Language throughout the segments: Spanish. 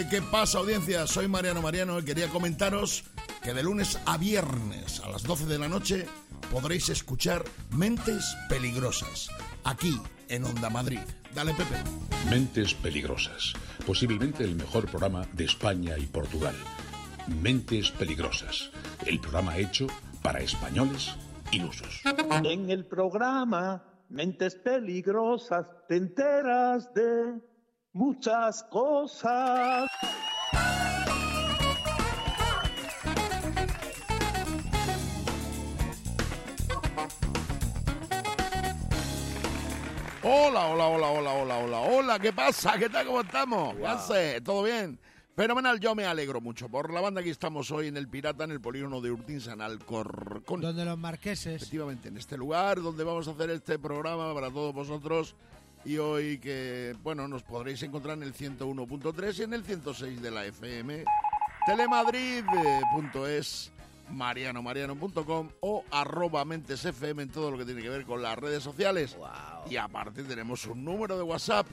¿Qué pasa, audiencia? Soy Mariano y quería comentaros que de lunes a viernes a las 12 de la noche podréis escuchar Mentes Peligrosas, aquí en Onda Madrid. Dale, Pepe. Mentes Peligrosas, posiblemente el mejor programa de España y Portugal. Mentes Peligrosas, el programa hecho para españoles ilusos. En el programa Mentes Peligrosas te enteras de muchas cosas. Hola, ¿qué pasa? ¿Qué tal? ¿Cómo estamos? ¿Qué hace? ¿Todo bien? Fenomenal, yo me alegro mucho por la banda que estamos hoy en El Pirata, en el polígono de Urtinsa, en Alcorcón. Donde los marqueses. Efectivamente, en este lugar donde vamos a hacer este programa para todos vosotros. Y hoy que, bueno, nos podréis encontrar en el 101.3 y en el 106 de la FM. Telemadrid.es, mariano.com o @mentesfm en todo lo que tiene que ver con las redes sociales. Wow. Y aparte tenemos un número de WhatsApp,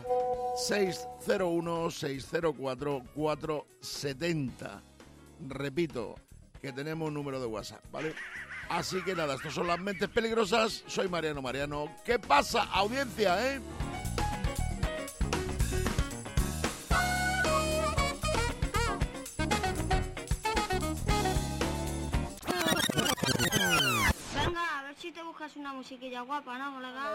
601-604-470. Repito, que tenemos un número de WhatsApp, ¿vale? Así que nada, estos son las Mentes Peligrosas. Soy Mariano. ¿Qué pasa, audiencia, Venga, a ver si te buscas una musiquilla guapa, ¿no, colega?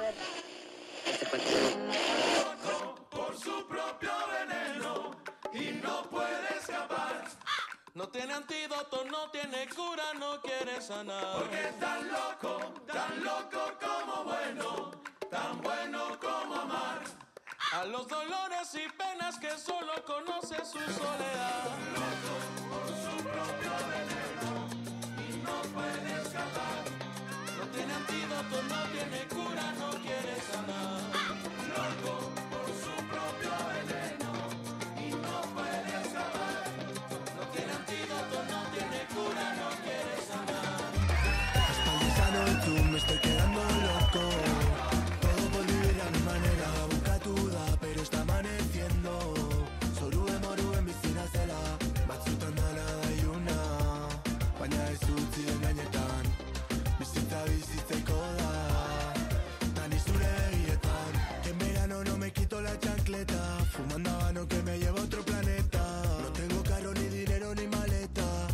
Por su propio veneno y no puede escapar. No tiene antídoto, no tiene cura, no quiere sanar. Porque es tan loco como bueno, tan bueno como amar. A los dolores y penas que solo conoce su soledad. Loco por su propio veneno y no puede escapar. No tiene antídoto, no tiene cura, no quiere sanar. Loco por su propio veneno y no puede escapar. No tiene antídoto, no tiene cura, no quiere sanar. Hasta el desano y tú me estoy quedando loco. Todo por vivir a mi manera. Bukatuda, pero está amaneciendo. Sorue morue bizina zela. Batzutan dala daiuna. Baina ez utzi engaietan. Bizitza bizitzeko da. Tani zure begietan. Que en verano no me quito la chancleta. Fumando habano que me lleva a otro planeta. No tengo carro ni dinero ni maleta.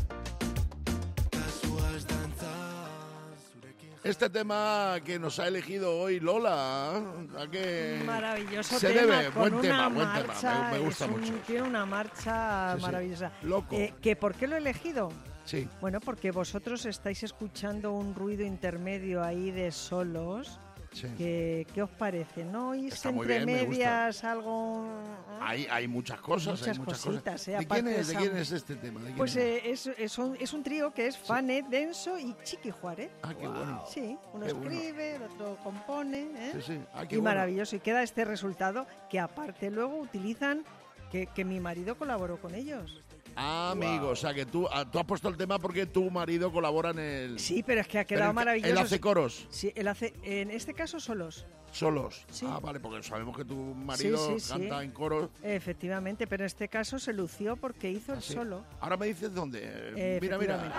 Casuas danzas. Este tema que nos ha elegido hoy Lola, ¿a qué Maravilloso se tema, debe? con Buen tema. marcha, Me gusta es mucho. Tiene una marcha Sí, sí. maravillosa. Loco. ¿Que ¿Por qué lo he elegido? Sí. Bueno, porque vosotros estáis escuchando un ruido intermedio ahí de solos. Sí. ¿Qué os parece? ¿No oís Está muy entre bien, me gusta. medias algo? Hay muchas cosas, Muchas hay muchas cositas, cosas. ¿eh? ¿De Aparte quién de es? ¿De esa- quién es este tema? ¿De quién Pues es? es un trío que es Fanet, Denso y Chiqui Juárez. Ah, qué bueno. Sí, uno Qué bueno. escribe, el otro compone. ¿eh? Sí, sí. Ah, qué Y bueno. maravilloso. Y queda este resultado que aparte luego utilizan, que mi marido colaboró con ellos. Ah, amigo, o sea que tú has puesto el tema porque tu marido colabora en el... Sí, pero es que ha Pero quedado maravilloso. Él hace coros, Sí, él hace, en este caso solos. solos. Sí. Ah, vale, porque sabemos que tu marido Sí, sí, canta sí. en coros. Efectivamente, pero en este caso se lució porque hizo el ¿Sí? solo. Ahora me dices dónde. Mira, Efectivamente.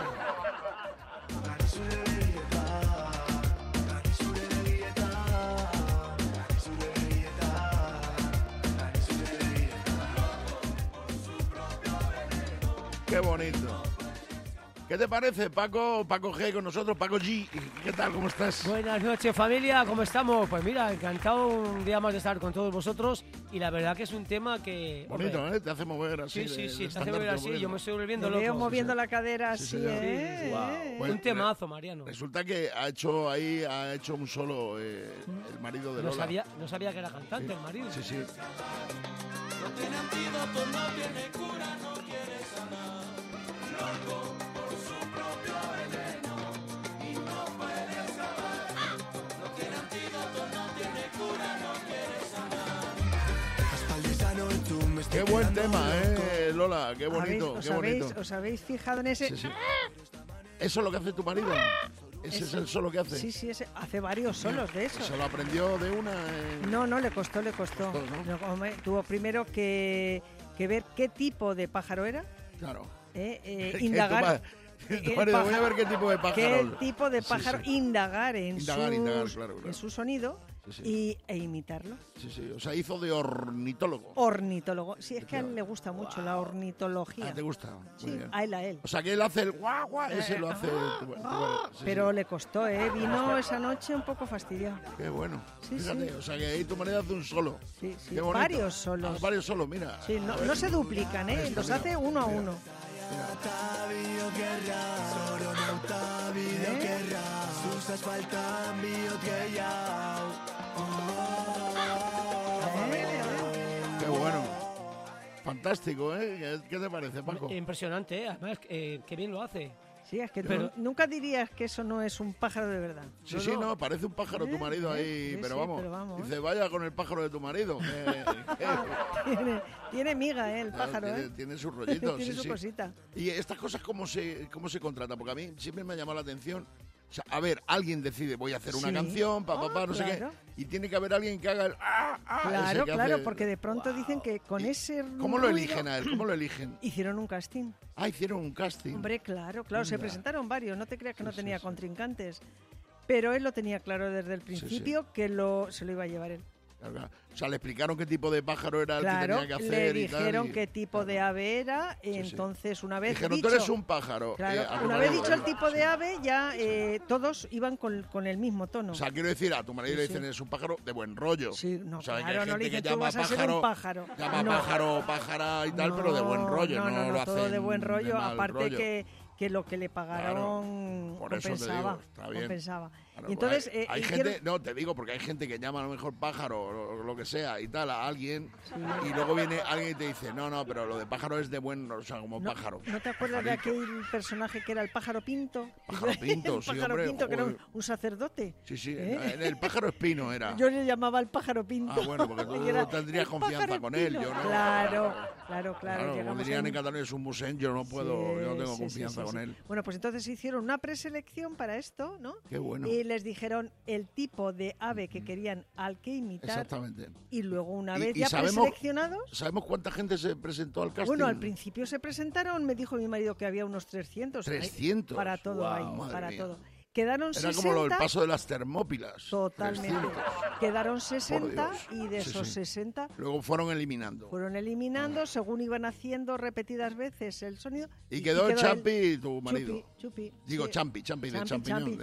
Qué bonito. ¿Qué te parece, Paco G con nosotros, Paco G? ¿Qué tal? ¿Cómo estás? Buenas noches, familia, ¿cómo estamos? Pues mira, encantado un día más de estar con todos vosotros y la verdad que es un tema que... Bonito, hombre, ¿eh? Te hace mover así. Sí, de te hace ver así, yo me estoy volviendo Te loco. veo moviendo la cadera Sí, así, señor. ¿eh? Sí, wow. Bueno, un temazo, Mariano. Resulta que ha hecho un solo el marido de No Lola. sabía que era cantante, Sí. el marido. Sí, sí. No tiene antídoto, no tiene cura, no quiere sanar. Loco por su propio veneno y no puede escapar. No tiene antídoto, no tiene cura, no quiere sanar. Hasta el desano y tú me estoy Qué buen quedando tema, loco. Lola. Qué bonito, ¿Os qué bonito. ¿Os habéis fijado en ese? Sí, sí. ¿Eso es lo que hace tu marido? ¿Ese es el solo que hace? Sí, hace varios solos de eso. ¿Se lo aprendió de una? No, le costó. ¿no? No, hombre, tuvo primero que que ver qué tipo de pájaro era. Claro. Indagar. Tu marido, voy a ver qué tipo de pájaro. ¿Qué tipo de pájaro? Sí, sí. Indagar en Claro. su sonido e imitarlo. Sí. O sea, hizo de ornitólogo. Ornitólogo. Sí, es que a él le gusta mucho la ornitología. ¿Te gusta? Sí, Muy bien. a él. O sea, que él hace el guau, guau, ese lo hace... Pero le costó, Vino esa noche un poco fastidiado. Qué bueno. Sí, Fíjate, sí. o sea, que ahí tu marido hace un solo. Sí. Qué bonito. Varios solos. Varios solos, mira. Sí, no se duplican, los hace uno a uno. Qué bueno. Fantástico, ¿eh? ¿Qué te parece, Paco? Impresionante, además, qué bien lo hace. Sí, es que Pero- nunca dirías que eso no es un pájaro de verdad. Sí, no, parece un pájaro tu marido ahí, Sí, pero, sí, vamos, pero vamos. dice, vaya con el pájaro de tu marido. Tiene miga, el pájaro, Tiene su rollito, Tiene sí, su sí. cosita. ¿Y estas cosas cómo se contratan? Porque a mí siempre me ha llamado la atención. O sea, a ver, alguien decide, voy a hacer una Sí. canción, no sé claro. qué, y tiene que haber alguien que haga el ese que Claro, hace- porque de pronto dicen que con ese ¿Cómo lo ruido eligen a él? ¿Cómo lo eligen? hicieron un casting. Hicieron un casting. Hombre, claro, se Anda. presentaron varios, no te creas que no tenía contrincantes. Pero él lo tenía claro desde el principio que se lo iba a llevar él. Claro. O sea, le explicaron qué tipo de pájaro era el Claro, que tenía que le hacer y tal, dijeron y- qué tipo de ave era, entonces una vez Dijeron, dicho... tú eres un pájaro. Claro, a tu una vez marido. dicho el tipo de ave, ya todos iban con el mismo tono. O sea, quiero decir, a tu marido Sí, le dicen, sí. es un pájaro de buen rollo. Sí, no, O sea, que claro, hay no le gente dicen, que tú llama vas a ser un pájaro. Llama No. pájaro, pájara y tal, pero de buen rollo. No, lo todo hacen de buen rollo, mal aparte rollo. que lo que le pagaron por eso te compensaba. digo, está bien. compensaba. Claro, Y entonces, hay hicieron- gente, no, te digo, porque hay gente que llama a lo mejor pájaro o lo que sea y tal a alguien y luego viene alguien y te dice, no, pero lo de pájaro es de buen, o sea, como pájaro. ¿No te acuerdas de aquel personaje que era el pájaro Pinto? Pájaro Pinto, el sí, pájaro hombre, Pinto, que era joder. un sacerdote. Sí, ¿Eh? el pájaro espino era. Yo le llamaba el pájaro Pinto. Bueno, porque tú Y era tendrías el confianza pájaro con él, Pino. yo no. Claro. Claro, como dirían en catalán, es un musén, yo no puedo, yo no tengo confianza con él. Bueno, pues entonces hicieron una preselección para esto, ¿no? Qué bueno. Y les dijeron el tipo de ave que querían al que imitar. Exactamente. Y luego una Y- vez y ya sabemos- preseleccionados... ¿Sabemos cuánta gente se presentó al casting? Bueno, al principio se presentaron, me dijo mi marido que había unos 300. 300. Para todo Guau, ahí, madre para mía. todo. Quedaron Era 60. como el paso de las Termópilas. Totalmente. 300. Quedaron 60 Dios. y de Sí, esos sí. 60 Luego fueron eliminando. fueron eliminando según iban haciendo repetidas veces el sonido. Y quedó él- Champi y tu marido. Chupi, Digo, sí. Champi de champiñón. Champion.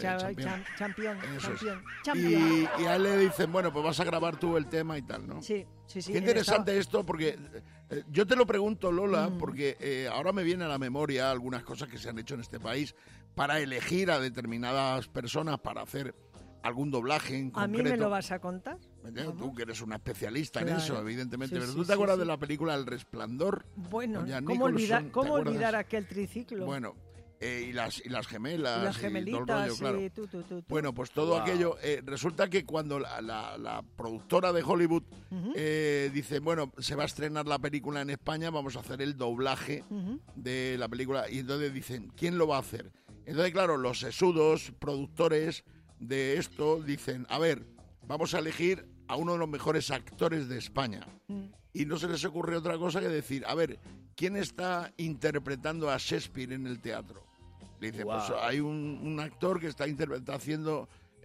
Eso es. Champion. Y a él le dicen, bueno, pues vas a grabar tú el tema y tal, ¿no? Sí. Qué interesante esto, porque yo te lo pregunto, Lola, porque ahora me viene a la memoria algunas cosas que se han hecho en este país para elegir a determinadas personas para hacer algún doblaje en ¿A concreto. mí me lo vas a contar? ¿Me entiendes? Tú que eres una especialista en Claro. eso, evidentemente. Sí, Pero sí, ¿tú te sí, acuerdas sí. de la película El Resplandor? Bueno, Con Jack ¿cómo Nicholson? ¿Te olvidar acuerdas? aquel triciclo? Bueno, y las gemelas. Y las todo el gemelitas, rollo, claro. sí, tú. Bueno, pues todo aquello. Resulta que cuando la productora de Hollywood dice, bueno, se va a estrenar la película en España, vamos a hacer el doblaje de la película. Y entonces dicen, ¿quién lo va a hacer? Entonces, claro, los sesudos productores de esto dicen, a ver, vamos a elegir a uno de los mejores actores de España. Y no se les ocurre otra cosa que decir, a ver, ¿quién está interpretando a Shakespeare en el teatro? Le dice, pues hay un actor que está haciendo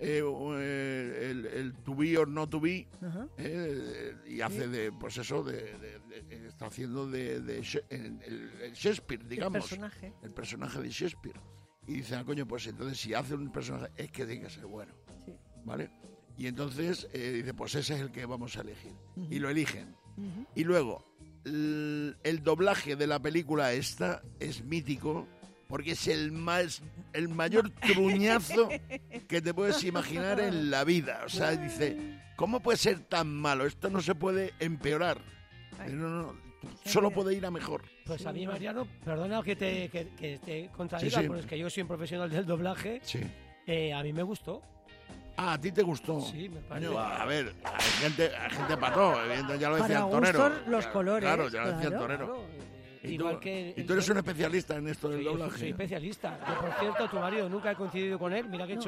el to be or not to be, y hace de, pues eso, está haciendo de el Shakespeare, digamos. El personaje de Shakespeare. Y dice, coño, pues entonces si hace un personaje, es que tiene que ser bueno. Sí. ¿Vale? Y entonces dice, pues ese es el que vamos a elegir. Y lo eligen. Y luego, el doblaje de la película esta es mítico porque es el mayor truñazo que te puedes imaginar en la vida. O sea, dice, ¿cómo puede ser tan malo? Esto no se puede empeorar. No, solo puede ir a mejor. Pues a mí, Mariano, perdona que te contradiga, Sí, sí. pero es que yo soy un profesional del doblaje. Sí. A mí me gustó. Ah, ¿a ti te gustó? Sí, me parece. Coño, a ver, hay gente para todo, evidentemente, ya lo decía Para el torero. gustos, los colores. Claro, ya lo decía el claro. torero. Claro, ¿Y igual tú, que y tú eres un especialista en esto del Sí, yo doblaje? soy especialista. Yo, por cierto, tu marido, nunca he coincidido con él. Mira que he hecho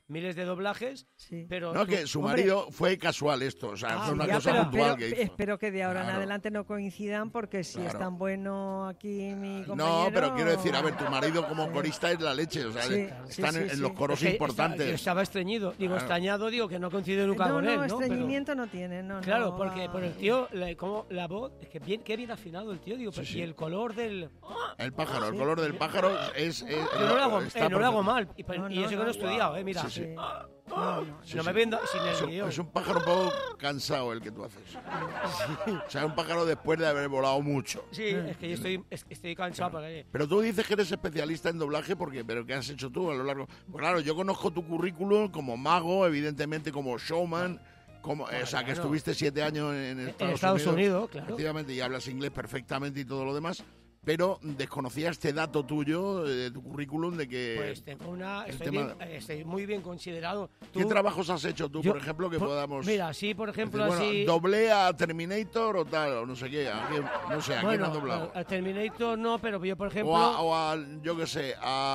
miles de doblajes, pero... No, que su marido fue casual esto, o sea, fue una cosa puntual que hizo. Espero que de ahora en adelante no coincidan, porque si es tan bueno aquí mi compañero... No, pero quiero decir, a ver, tu marido como corista es la leche, o sea, están en los coros importantes. Yo estaba extrañado, digo que no coincido nunca con él, ¿no? Estreñimiento no tiene, no. Claro, porque por el tío, como la voz, es que qué bien afinado el tío, digo, y el color del... El pájaro, el color del pájaro es... Yo no lo hago mal, y eso que no he estudiado, mira. No me vendo sin el guión. Es un pájaro un poco cansado el que tú haces. O sea, un pájaro después de haber volado mucho. Sí, es que yo estoy cansado. Porque... Pero tú dices que eres especialista en doblaje, pero ¿qué has hecho tú a lo largo? Pues claro, yo conozco tu currículum como mago, evidentemente como showman, o sea, que estuviste 7 años en Estados Unidos, claro. Efectivamente, y hablas inglés perfectamente y todo lo demás. Pero desconocía este dato tuyo de tu currículum de que... Pues tengo estoy muy bien considerado. ¿Qué trabajos has hecho tú, por ejemplo, que podamos... Mira, sí, por ejemplo, decir, así... doblé a Terminator o tal, o no sé qué, ¿a quién has doblado? A Terminator no, pero yo, por ejemplo... O a yo qué sé,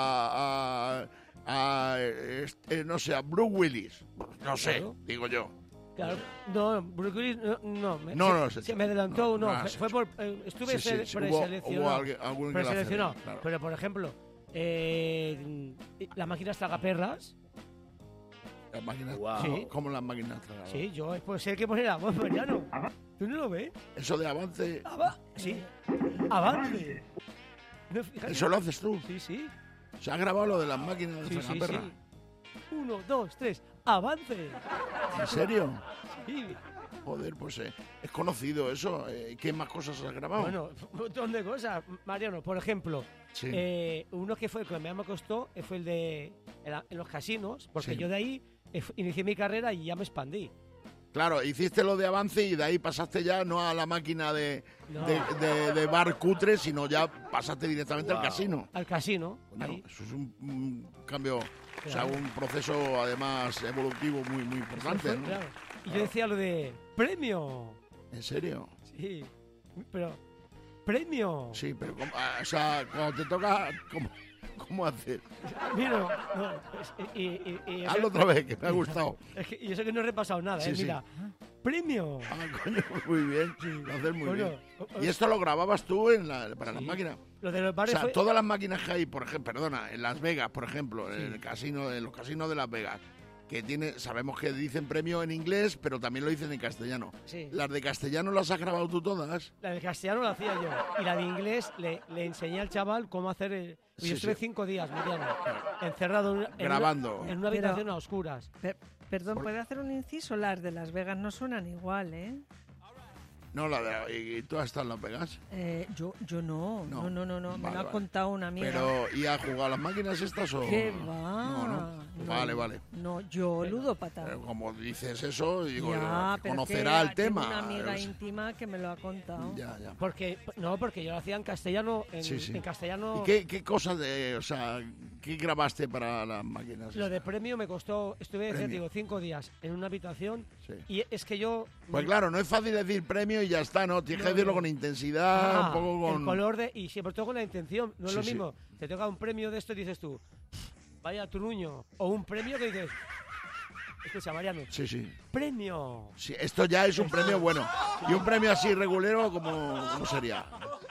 no sé, a Bruce Willis. No sé, claro. Digo yo. Claro, no, Bruce Willis se me adelantó, fue por estuve preseleccionado, claro. Pero por ejemplo, las máquinas tragaperras. Las máquinas, sí. ¿Cómo las máquinas tragaperras? Sí, yo pues sé que poner la voz, Mariano. ¿Tú no lo ves? Eso de avance. Sí, avance. ¿Eso lo haces tú? Sí. ¿Se ha grabado lo de las máquinas de tragaperras? Sí. 1, 2, 3, avance. ¿En serio? Sí. Joder, pues es conocido eso. ¿Qué más cosas has grabado? Bueno, un montón de cosas, Mariano. Por ejemplo, uno que fue el que me costó fue el de en los casinos, porque yo de ahí inicié mi carrera y ya me expandí. Claro, hiciste lo de avance y de ahí pasaste ya no a la máquina de bar cutre, sino ya pasaste directamente al casino. Al casino. Bueno, eso es un cambio, o sea, un proceso además evolutivo muy importante, ¿no? Claro. Y yo decía lo de premio. ¿En serio? Sí, pero premio. Sí, pero o sea, cuando te toca, ¿cómo hacer? Mira, hazlo otra vez, que me ha gustado. Y eso que no he repasado nada, mira. ¡Premio! Coño, muy bien, lo haces muy bien. ¿Y esto lo grababas tú para las máquinas? Lo de los bares todas las máquinas que hay, por ejemplo, en Las Vegas, por ejemplo, en los casinos de Las Vegas, que sabemos que dicen premio en inglés, pero también lo dicen en castellano. Sí. ¿Las de castellano las has grabado tú todas? La de castellano la hacía yo. Y la de inglés le enseñé al chaval cómo hacer... Yo estuve 5 días, Mariano, encerrado grabando en una habitación a oscuras. Perdón, ¿puede hacer un inciso? Las de Las Vegas no suenan igual, ¿eh? No, ¿y tú has estado en Las Vegas? Yo no. Vale, me lo ha contado una amiga. Pero, ¿y ha jugado a las máquinas estas o...? ¿Qué va? No. Vale. No, yo ludópata. Pero como dices eso, digo, ya, conocerá el tema. Tengo una amiga íntima que me lo ha contado. Ya. Porque yo lo hacía en castellano. En castellano. ¿Y qué cosas qué grabaste para las máquinas? Lo de premio me costó, estuve 5 días en una habitación. Sí. Y es que yo... Pues claro, no es fácil decir premio y ya está, ¿no? Tienes que decirlo con intensidad, un poco con... El color y sobre todo con la intención. No es lo mismo. Te toca un premio de esto y dices tú, vaya truño. O un premio que dices... Escucha, Mariano. Sí. ¡Premio! Sí, esto ya es un premio bueno. Y un premio así regulero, ¿cómo sería?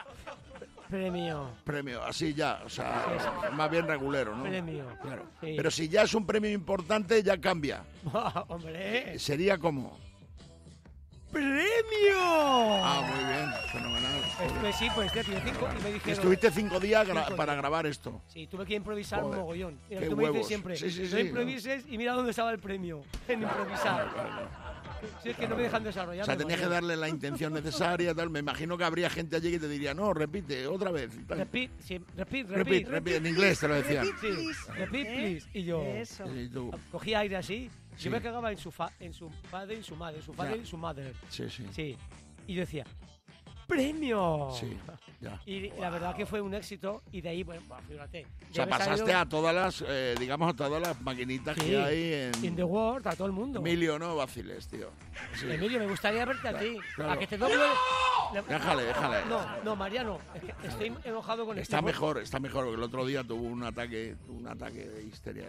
Premio, así ya, o sea, más bien regulero, ¿no? Premio. Claro. Sí. Pero si ya es un premio importante, ya cambia. ¡Hombre! Sería como... ¡Premio! Muy bien, fenomenal. Pues tío, 5 y me dijeron... Estuviste 5 días para grabar esto. Sí, tuve que improvisar un mogollón. Qué tú me dices siempre, sí, no improvises y mira dónde estaba el premio, en improvisar. Si es que no me dejan desarrollar. O sea, tenías que darle la intención necesaria, tal. Me imagino que habría gente allí que te diría, no, repite, otra vez. Repeat. En inglés te lo decían. Repeat, please. Y yo cogía aire así. Sí. Yo me cagaba en su padre y su madre, en su padre y su madre. Sí. Y yo decía, ¡premio! Sí, ya. Y la verdad que fue un éxito y de ahí, bueno, fíjate. O sea, pasaste a todas las, a todas las maquinitas que hay in the world, a todo el mundo. Emilio, no vaciles, tío. Sí. Emilio, me gustaría verte a ti. Claro. A que te doble... Déjale. No, Mariano, es que estoy enojado con Está mejor, porque el otro día tuvo un ataque de histeria,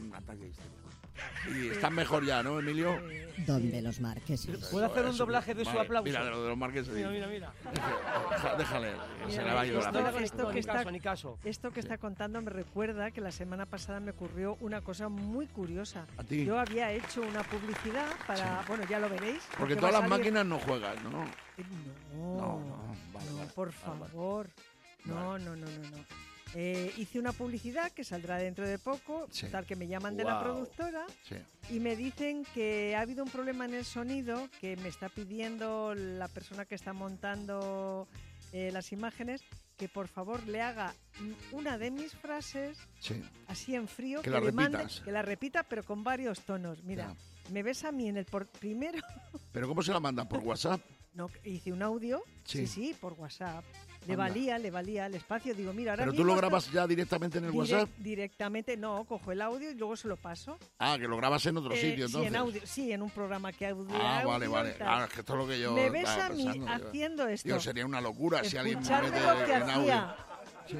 Y está mejor ya, ¿no, Emilio? Donde los marqueses. ¿Puedo hacer un doblaje de su aplauso? Mira, de los marqueses. Mira. Déjale, se le va a ir la caso. Esto que está contando me recuerda que la semana pasada me ocurrió una cosa muy curiosa. ¿A ti? Yo había hecho una publicidad para... Sí. Bueno, ya lo veréis. Porque todas las máquinas no juegan, ¿no? No, por favor. No. Hice una publicidad que saldrá dentro de poco, tal que me llaman de la productora y me dicen que ha habido un problema en el sonido, que me está pidiendo la persona que está montando las imágenes que por favor le haga una de mis frases así en frío, que le mande, que la repita pero con varios tonos. Mira, me ves a mí en el primero. ¿Pero cómo se la mandan? ¿Por WhatsApp? No, hice un audio, sí, por WhatsApp. Le valía el espacio. Digo, mira, ahora ¿Pero tú lo grabas ya directamente en el WhatsApp? Directamente, no, cojo el audio y luego se lo paso. Ah, que lo grabas en otro sitio, entonces. Sí, en audio, en un programa que audio. Vale. Claro, es que esto es lo que yo me ves a mí haciendo esto. Digo, sería una locura si alguien me mete en audio. Sí.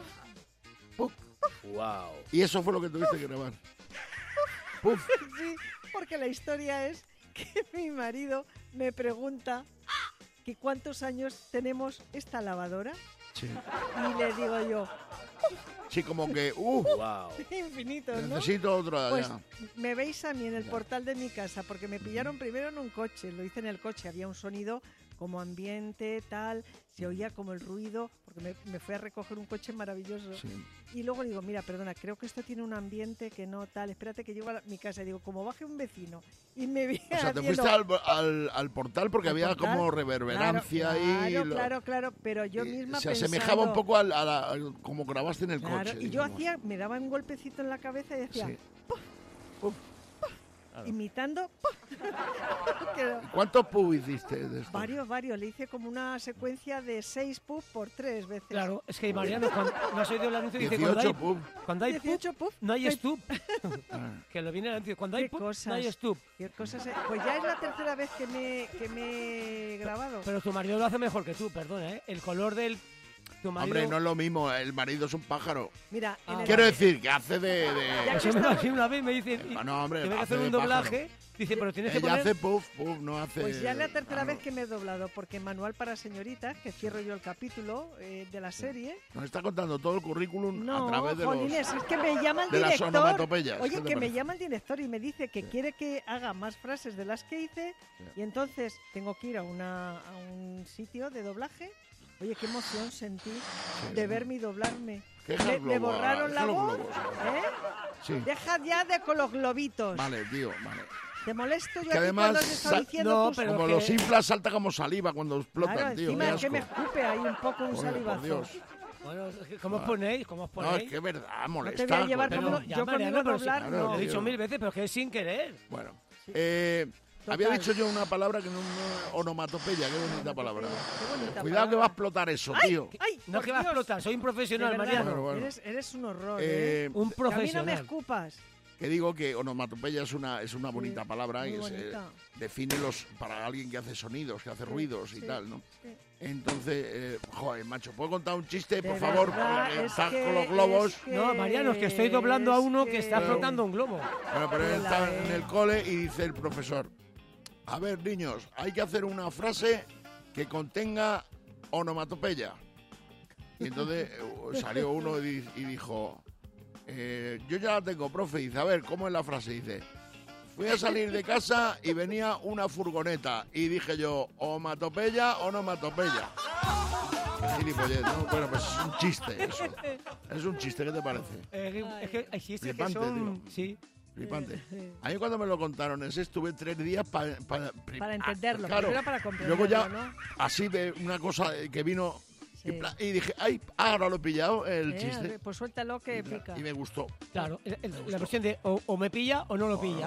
Wow. Y eso fue lo que tuviste que grabar. Puf. Sí, porque la historia es que mi marido me pregunta que cuántos años tenemos esta lavadora. Sí. Y le digo yo... Sí, como que... wow. Infinito, ¿no? Necesito otra. Pues me veis a mí en el portal de mi casa, porque me pillaron primero en un coche. Lo hice en el coche, había un sonido como ambiente, tal... Se oía como el ruido, porque me fui a recoger un coche maravilloso. Sí. Y luego digo, mira, perdona, creo que esto tiene un ambiente que no tal. Espérate que llego a mi casa. Y digo, como baje un vecino. Y me vi O sea, te fuiste al portal porque había como reverberancia ahí. Claro. Pero yo misma se asemejaba un poco a como grabaste en el coche. Y yo me daba un golpecito en la cabeza y decía, ¡puf! ¡puf! Imitando. ¿Cuántos pub hiciste de esto? Varios. Le hice como una secuencia de 6 pub por 3 veces. Claro, es que Mariano, no has oído el anuncio, dice 18 pub. Cuando hay pub, no hay stub. Que lo viene el anuncio. Cuando hay pub, no hay stub. Pues ya es la tercera vez que me he grabado. Pero tu marido lo hace mejor que tú, perdona, ¿eh? El color del... Hombre, no es lo mismo, el marido es un pájaro. Mira, quiero decir que hace de... Eso me imagino una vez me dice, no, hombre, tengo que hacer un doblaje, dice, pero tienes que poner... hace puff, no hace... Pues ya es la tercera vez que me he doblado, porque Manual para señoritas, que cierro yo el capítulo de la serie... Nos está contando todo el currículum a través de es que me llama el director. Las onomatopeyas. Oye, que me llama el director y me dice que quiere que haga más frases de las que hice, y entonces tengo que ir a un sitio de doblaje. Oye, qué emoción sentí de verme y doblarme. Me borraron la voz. Sí. Deja ya con los globitos. Vale, tío, vale. ¿Te molesto yo que además, cuando te estoy diciendo pero como los inflas salta como saliva cuando explotan, claro, tío. Encima es que me escupe ahí un poco un salivazo. Por Dios. Bueno, ¿cómo os ponéis? No, es que es verdad, molesta. No te voy a llevar yo conmigo doblar, no. Lo he dicho 1000 veces, pero que es sin querer. Bueno, había dicho yo una palabra que no onomatopeya, qué bonita palabra. Cuidado que va a explotar eso, tío. No que va a explotar, soy un profesional, Mariano. Bueno. Eres un horror, un profesional. A mí no me escupas. Que digo que onomatopeya es una bonita palabra y define para alguien que hace sonidos, que hace ruidos y tal, ¿no? Sí. Entonces, joder, macho, ¿puedo contar un chiste, por favor? Porque estás con los globos. No, Mariano, es que estoy doblando a uno que está flotando un globo. Bueno, pero él está en el cole y dice el profesor, a ver, niños, hay que hacer una frase que contenga onomatopeya. Y entonces salió uno y dijo... yo ya la tengo, profe. Dice, a ver, ¿cómo es la frase? Dice, fui a salir de casa y venía una furgoneta y dije yo, omatopeya o nomatopeya. Gilipollez, ¿no? Bueno, pues es un chiste eso. Es un chiste, ¿qué te parece? Es que hay chistes flipante, que son... tío. Sí. Flipante. A mí cuando me lo contaron estuve 3 días para entenderlo, claro. Primero para comprenderlo, luego ya, ¿no? así de una cosa que vino... Sí. Y dije, ay, ahora lo he pillado el chiste. Pues suéltalo que pica. Y me gustó. Claro, la versión de o me pilla o no lo pilla.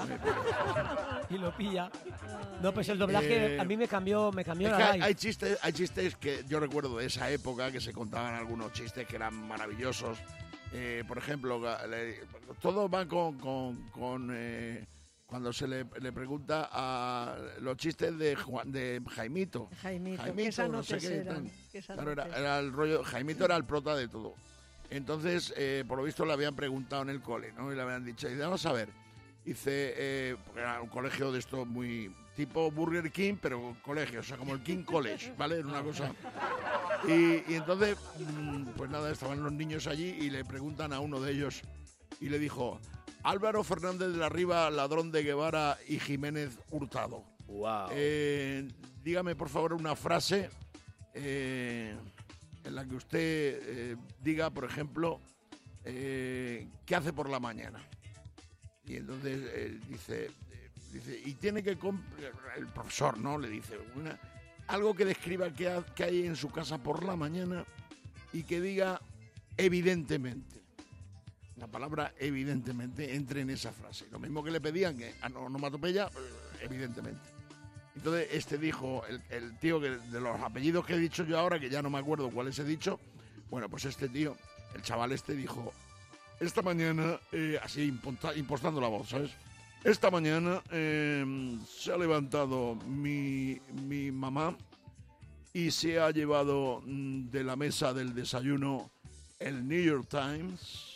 Y lo pilla. No, pues el doblaje a mí me cambió es la que hay chistes que yo recuerdo de esa época que se contaban algunos chistes que eran maravillosos. Por ejemplo, todos van con cuando se le pregunta a los chistes de Jaimito. Jaimito, que no sé qué. Eran, claro, era el rollo, Jaimito era el prota de todo. Entonces, por lo visto le habían preguntado en el cole, ¿no? Y le habían dicho, y vamos a ver, dice, porque era un colegio de esto muy tipo Burger King, pero colegio, o sea, como el King College, ¿vale? Era una cosa. Y entonces, pues nada, estaban los niños allí y le preguntan a uno de ellos y le dijo, Álvaro Fernández de la Riva, ladrón de Guevara y Jiménez Hurtado. Wow. Dígame, por favor, una frase en la que usted diga, por ejemplo, ¿qué hace por la mañana? Y entonces dice, y tiene que el profesor, ¿no? Le dice algo que describa qué hay en su casa por la mañana y que diga evidentemente. La palabra evidentemente entre en esa frase. Lo mismo que le pedían que onomatopeya, evidentemente. Entonces este dijo, el tío que de los apellidos que he dicho yo ahora, que ya no me acuerdo cuáles he dicho, bueno, pues este tío, el chaval este dijo, esta mañana, así impostando la voz, ¿sabes? Esta mañana se ha levantado mi mamá y se ha llevado de la mesa del desayuno el New York Times,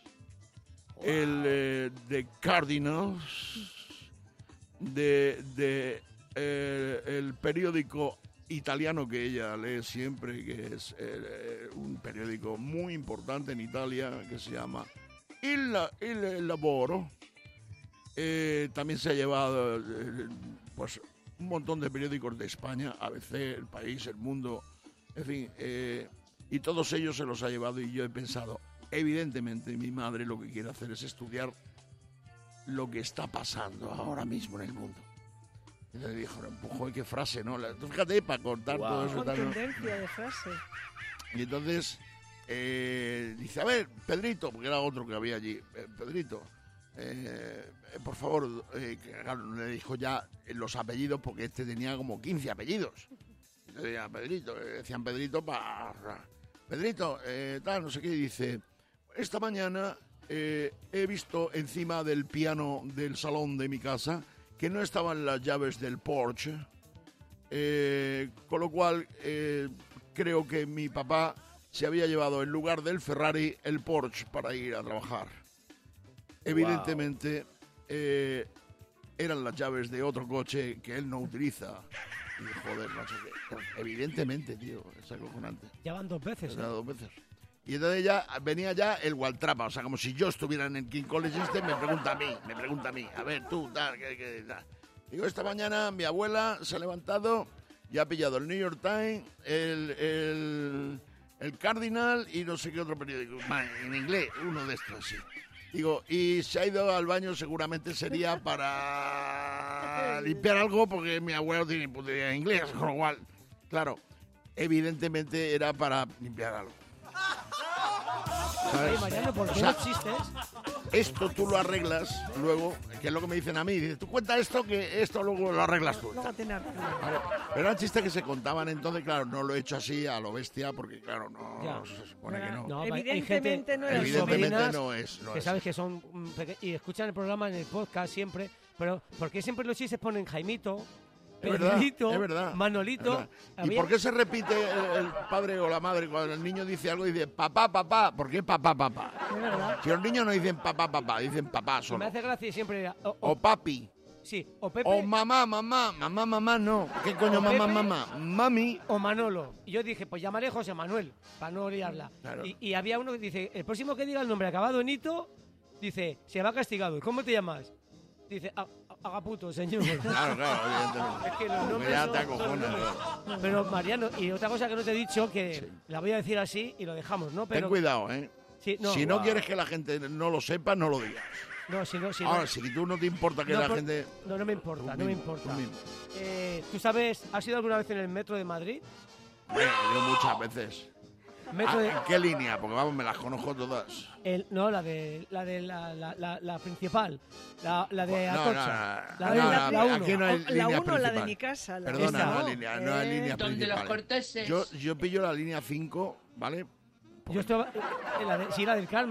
el The Cardinals, el periódico italiano que ella lee siempre, que es un periódico muy importante en Italia que se llama Il Lavoro. También se ha llevado pues un montón de periódicos de España, ABC, El País, El Mundo, en fin, y todos ellos se los ha llevado y yo he pensado, evidentemente mi madre lo que quiere hacer es estudiar lo que está pasando ahora mismo en el mundo. Y le dijo, empujó, qué frase, ¿no? Tú fíjate, para contar todo eso. Contundencia de frase. Y entonces dice, a ver, Pedrito, porque era otro que había allí, Pedrito, por favor, claro, le dijo ya los apellidos, porque este tenía como 15 apellidos. Entonces decía, Pedrito, decían Pedrito Pedrito, tal, no sé qué, y dice, esta mañana he visto encima del piano del salón de mi casa que no estaban las llaves del Porsche, con lo cual creo que mi papá se había llevado en lugar del Ferrari el Porsche para ir a trabajar. Evidentemente eran las llaves de otro coche que él no utiliza. Y joder, macho, evidentemente, tío, es acojonante. Ya van 2 veces. Dos veces. Y entonces ya venía ya el Waltrapa, o sea, como si yo estuviera en el King College me pregunta a mí, a ver, tú, tal, tal. Digo, esta mañana mi abuela se ha levantado y ha pillado el New York Times, el Cardinal y no sé qué otro periódico, en inglés, uno de estos, sí. Digo, y se ha ido al baño, seguramente sería para limpiar algo, porque mi abuelo tiene puta idea de inglés, con lo cual, claro, evidentemente era para limpiar algo. Oye, Mariano, ¿por qué los chistes? Esto tú lo arreglas luego, que es lo que me dicen a mí. Dices, tú cuenta esto, que esto luego lo arreglas tú. Luego tiene arreglo. Vale. Pero eran chistes que se contaban entonces, claro, no lo he hecho así a lo bestia, porque claro, no se supone que no. Evidentemente no es. Evidentemente no es. Que sabes que son y escuchan el programa en el podcast siempre, pero ¿por qué siempre los chistes ponen Jaimito? Pedrito, es verdad, Manolito. Es verdad. ¿Y por qué se repite el padre o la madre cuando el niño dice algo y dice papá, papá? ¿Por qué papá, papá? Es verdad. Si los niños no dicen papá, papá, dicen papá solo. Me hace gracia siempre. O papi. Sí, o Pepe. O mamá, no. ¿Qué coño mamá? Mami. O Manolo. Y yo dije, pues llamaré José Manuel, para no liarla. Claro. Y había uno que dice, el próximo que diga el nombre acabado en hito, dice, se va castigado. ¿Cómo te llamas? Dice, agaputo, señor. Claro, evidentemente. Es que los nombres ya te acojonas. Pero, Mariano, y otra cosa que no te he dicho, que la voy a decir así y lo dejamos, ¿no? Pero, ten cuidado, ¿eh? Sí, no, si no quieres que la gente no lo sepa, no lo digas. No, si no. Ahora, si tú no te importa que la gente... No me importa, no me importa. ¿Tú sabes, has ido alguna vez en el metro de Madrid? Bueno, yo muchas veces. ¿En qué línea? Porque vamos, me las conozco todas. No, la principal. La de Atocha. La 1. Aquí no hay la línea 1, la de mi casa. Perdona, no hay línea donde principal. los corteses. Yo pillo la línea 5, ¿vale? Yo estoy la del Carmen.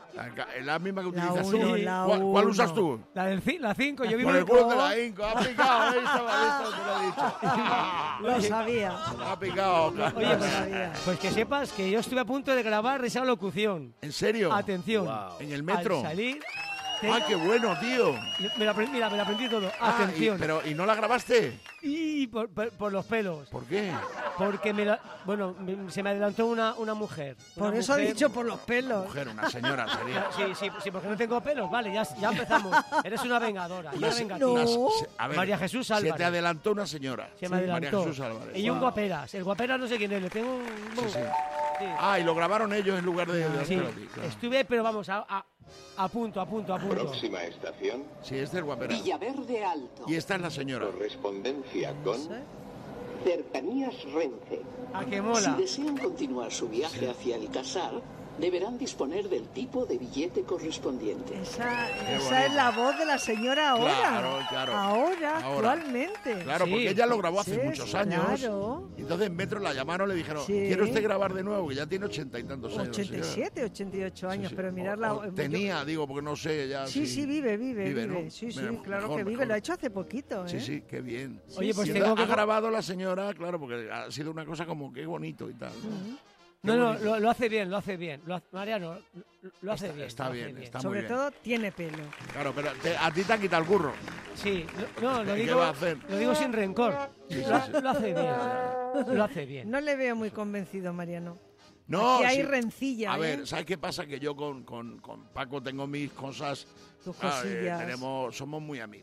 La misma que utilizas uno, tú. la ¿Cuál uno. usas tú? La 5, yo vivo Por en el culo de la Inco. Ha picado, te lo he dicho. Lo sabía. Ha picado. Oye, pues que sepas que yo estuve a punto de grabar esa locución. ¿En serio? Atención. ¿En el metro? Al salir... ¡Ah, qué bueno, tío! Me la aprendí todo. Atención. ¿Y no la grabaste? Y por los pelos. ¿Por qué? Porque se me adelantó una mujer. Por eso he dicho por los pelos. Una señora sería. Sí, porque no tengo pelos. Vale, ya empezamos. Eres una vengadora. A ver, María Jesús Álvarez. Se te adelantó una señora. Se me adelantó. María Jesús Álvarez. Y un guaperas. El guaperas no sé quién es. Le tengo un... Sí. Y lo grabaron ellos en lugar de hacerlo a ti. Claro. Estuve, pero vamos, a punto. Próxima estación. Sí, este es el guapera. Villaverde Alto. Y esta es la señora. Correspondencia con Cercanías Renfe. ¿A qué mola? Si desean continuar su viaje hacia el Casar, deberán disponer del tipo de billete correspondiente. Esa es la voz de la señora ahora. Claro. Ahora, actualmente. Claro, porque ella lo grabó hace muchos años. Claro. Y entonces en Metro la llamaron y le dijeron, ¿quiere usted grabar de nuevo? Que ya tiene 80 y tantos años. 87, 88 años, pero mirarla... Tenía, porque no sé, ya... Sí, vive. ¿no? Sí, Mira, claro mejor, que vive. Lo ha hecho hace poquito, ¿eh? Sí, qué bien. Oye, pues ha grabado la señora, claro, porque ha sido una cosa como qué bonito y tal. No, lo hace bien. Mariano, lo hace bien. Está bien, está muy Sobre bien. todo tiene pelo. Claro, pero a ti te han quitado el curro. Sí, lo ¿Qué va a hacer? Lo digo sin rencor. Lo hace bien. Lo hace bien. No le veo muy convencido, Mariano. No, aquí hay rencilla. A ver, ¿sabes qué pasa? Que yo con Paco tengo mis cosas. Tus cosillas. Somos muy amigos.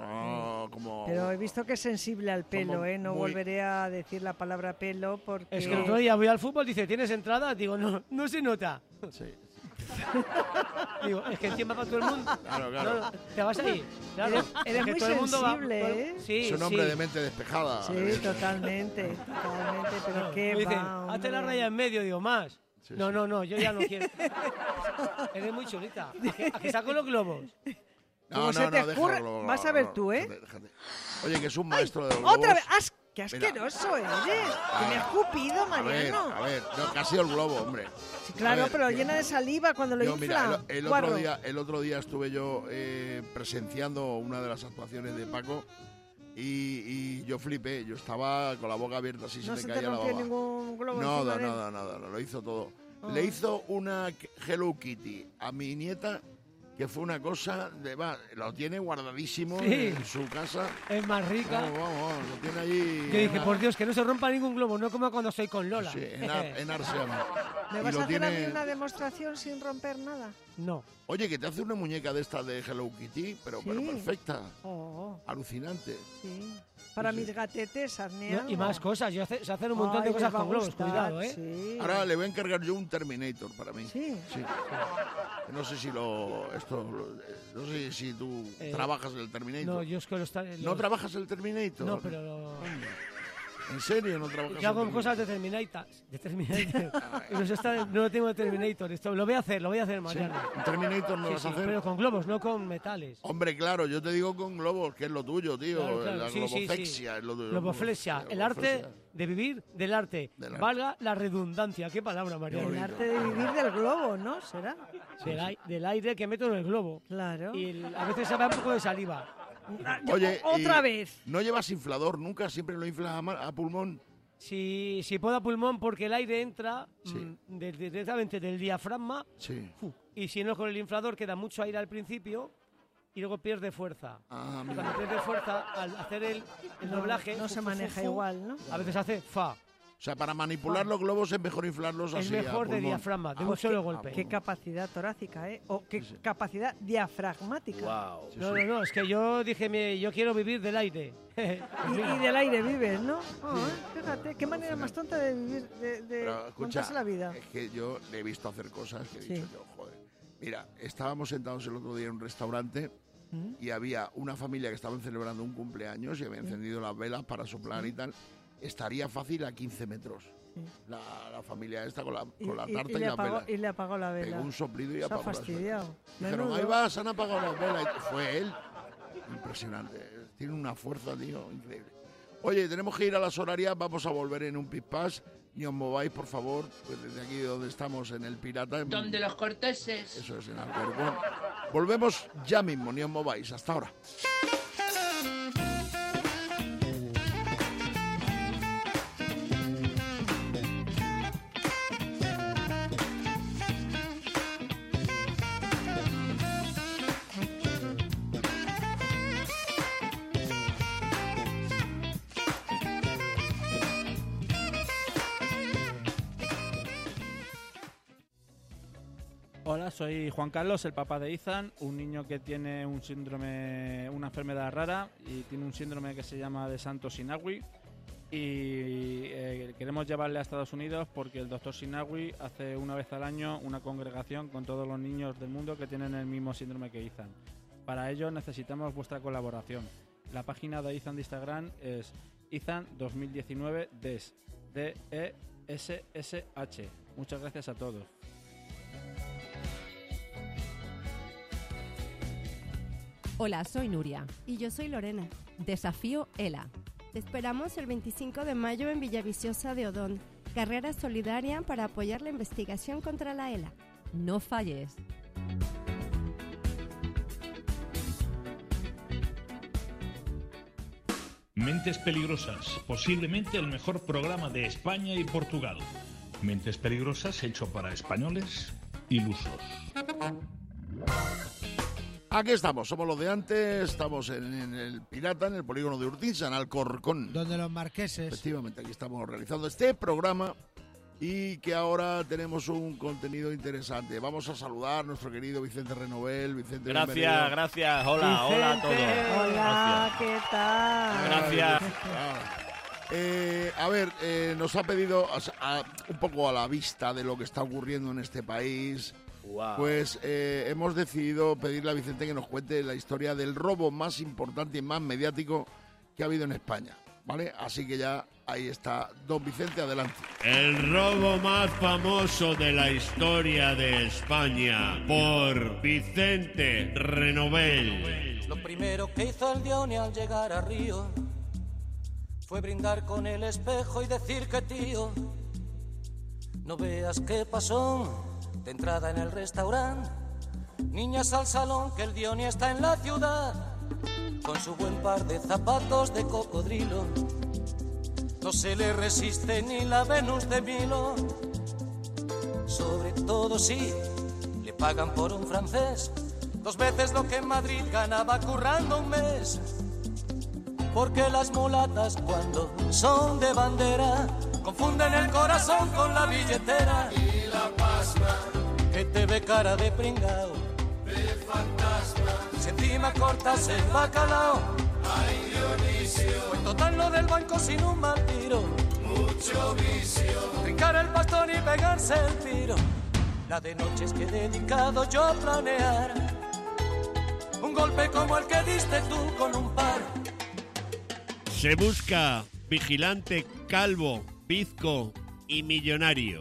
Pero he visto que es sensible al pelo, No volveré a decir la palabra pelo porque... Es que el otro día voy al fútbol, dice, ¿tienes entrada? Digo, no se nota. Sí. Digo, es que encima para todo el mundo... Claro. No, te vas ahí. Claro. Eres muy todo el mundo sensible, Sí, es un hombre de mente despejada. Sí, totalmente. Pero qué me dicen, va, hazte la raya en medio, digo, más. Sí, no, yo ya no quiero. Eres muy chulita. ¿A que saco los globos? No, se te ocurre? Vas a ver tú, ¿eh? Déjate. Oye, que es un maestro de los globos. ¡Otra vez! ¡Qué asqueroso eres! Que me ha escupido, Mariano. A ver, que ha sido el globo, hombre. Sí, claro, pero llena de saliva cuando lo infla. Mira, el otro día estuve yo presenciando una de las actuaciones de Paco y yo flipé. Yo estaba con la boca abierta, así se me caía la baba. ¿No se te rompió ningún globo? Nada, lo hizo todo. Le hizo una Hello Kitty a mi nieta, que fue una cosa lo tiene guardadísimo en su casa. Es más rica. Vamos, lo tiene allí. Yo dije, por Dios, que no se rompa ningún globo, no como cuando soy con Lola. Sí, en Arsean. ¿Me vas a hacer a mí una demostración sin romper nada? No. Oye, que te hace una muñeca de esta de Hello Kitty, pero perfecta. Alucinante. Sí. Para mis gatetes, Arnea. Y más cosas, se hacen un montón de cosas con globos, cuidado, ¿eh? Sí. Ahora le voy a encargar yo un Terminator para mí. Sí. No sé si no sé si tú trabajas en el Terminator. No, yo es que ¿No trabajas en el Terminator? No, pero... ¿En serio no trabajas? Yo hago cosas de Terminator. No lo tengo de Terminator. Esto lo voy a hacer, Mariano. ¿Sí? ¿Un Terminator no vas a hacer? Pero con globos, no con metales. Hombre, claro, yo te digo con globos, que es lo tuyo, tío. Claro. La globoflexia es lo tuyo. Globoflexia, el arte de vivir del arte. Valga la redundancia. ¿Qué palabra, Mariano? El arte de vivir del globo, ¿no? ¿Será? Del aire que meto en el globo. Claro. Y a veces sabe un poco de saliva. Oye, otra vez. ¿No llevas inflador nunca? ¿Siempre lo inflas a pulmón? Si puedo a pulmón porque el aire entra directamente del diafragma. Sí. Y si no, con el inflador queda mucho aire al principio y luego pierde fuerza. Cuando pierde fuerza, al hacer el doblaje... No se maneja igual, ¿no? A veces hace fa. O sea, para manipular los globos es mejor inflarlos así. Es mejor de diafragma, de un solo golpe. Qué capacidad torácica, ¿eh? O qué capacidad diafragmática. Wow. No, es que yo dije, yo quiero vivir del aire. y del aire vives, ¿no? Fíjate, qué manera más tonta de vivir, de contarse la vida. Es que yo le he visto hacer cosas que he dicho yo, joder. Mira, estábamos sentados el otro día en un restaurante y había una familia que estaban celebrando un cumpleaños y había encendido las velas para soplar y tal. Estaría fácil a 15 metros. La familia esta con la tarta y las velas. Y le apagó la vela. Pegó un soplido y apagó las velas. Se ha fastidiado. Dijeron, ahí va, se han apagado las velas. Y fue él. Impresionante. Tiene una fuerza, tío, increíble. Oye, tenemos que ir a las horarias. Vamos a volver en un pispás. ni os mováis, por favor, pues desde aquí donde estamos, en el Pirata. Donde los corteses. Eso es, en Alcorcón. Volvemos ya mismo, ni os mováis. Hasta ahora. Hola, soy Juan Carlos, el papá de Ethan, un niño que tiene un síndrome, una enfermedad rara y tiene un síndrome que se llama de Santo Sinagui y queremos llevarle a Estados Unidos porque el doctor Sinagui hace una vez al año una congregación con todos los niños del mundo que tienen el mismo síndrome que Ethan. Para ello necesitamos vuestra colaboración. La página de Ethan de Instagram es Ethan2019DESSH. Muchas gracias a todos. Hola, soy Nuria. Y yo soy Lorena. Desafío ELA. Te esperamos el 25 de mayo en Villaviciosa de Odón. Carrera solidaria para apoyar la investigación contra la ELA. No falles. Mentes Peligrosas, posiblemente el mejor programa de España y Portugal. Mentes Peligrosas hecho para españoles ilusos. Aquí estamos, somos los de antes, estamos en el Pirata, en el polígono de Urtinsa, en Alcorcón. Donde los marqueses. Efectivamente, aquí estamos realizando este programa y que ahora tenemos un contenido interesante. Vamos a saludar a nuestro querido Vicente Renovel. Vicente, gracias, bienvenido. Gracias. Hola, Vicente. Hola a todos. Hola, gracias. ¿Qué tal? Gracias. A ver, nos ha pedido un poco a la vista de lo que está ocurriendo en este país. Wow. Pues hemos decidido pedirle a Vicente que nos cuente la historia del robo más importante y más mediático que ha habido en España, ¿vale? Así que ya ahí está, don Vicente, adelante. El robo más famoso de la historia de España, por Vicente Renovel. Lo primero que hizo el Dioni al llegar a Río fue brindar con el espejo y decir que tío, no veas qué pasó. De entrada en el restaurante, niñas al salón, que el Dioni está en la ciudad, con su buen par de zapatos de cocodrilo. No se le resiste ni la Venus de Milo. Sobre todo si le pagan por un francés 2 veces lo que en Madrid ganaba currando un mes. Porque las mulatas cuando son de bandera confunden el corazón con la billetera. Y la pasma que te ve cara de pringao, de fantasma. Si encima cortas el bacalao, ay Dionisio, pues total lo del banco sin un mal tiro. Mucho vicio, trincar el bastón y pegarse el tiro. La de noches que he dedicado yo a planear un golpe como el que diste tú con un par. Se busca vigilante calvo, bizco y millonario.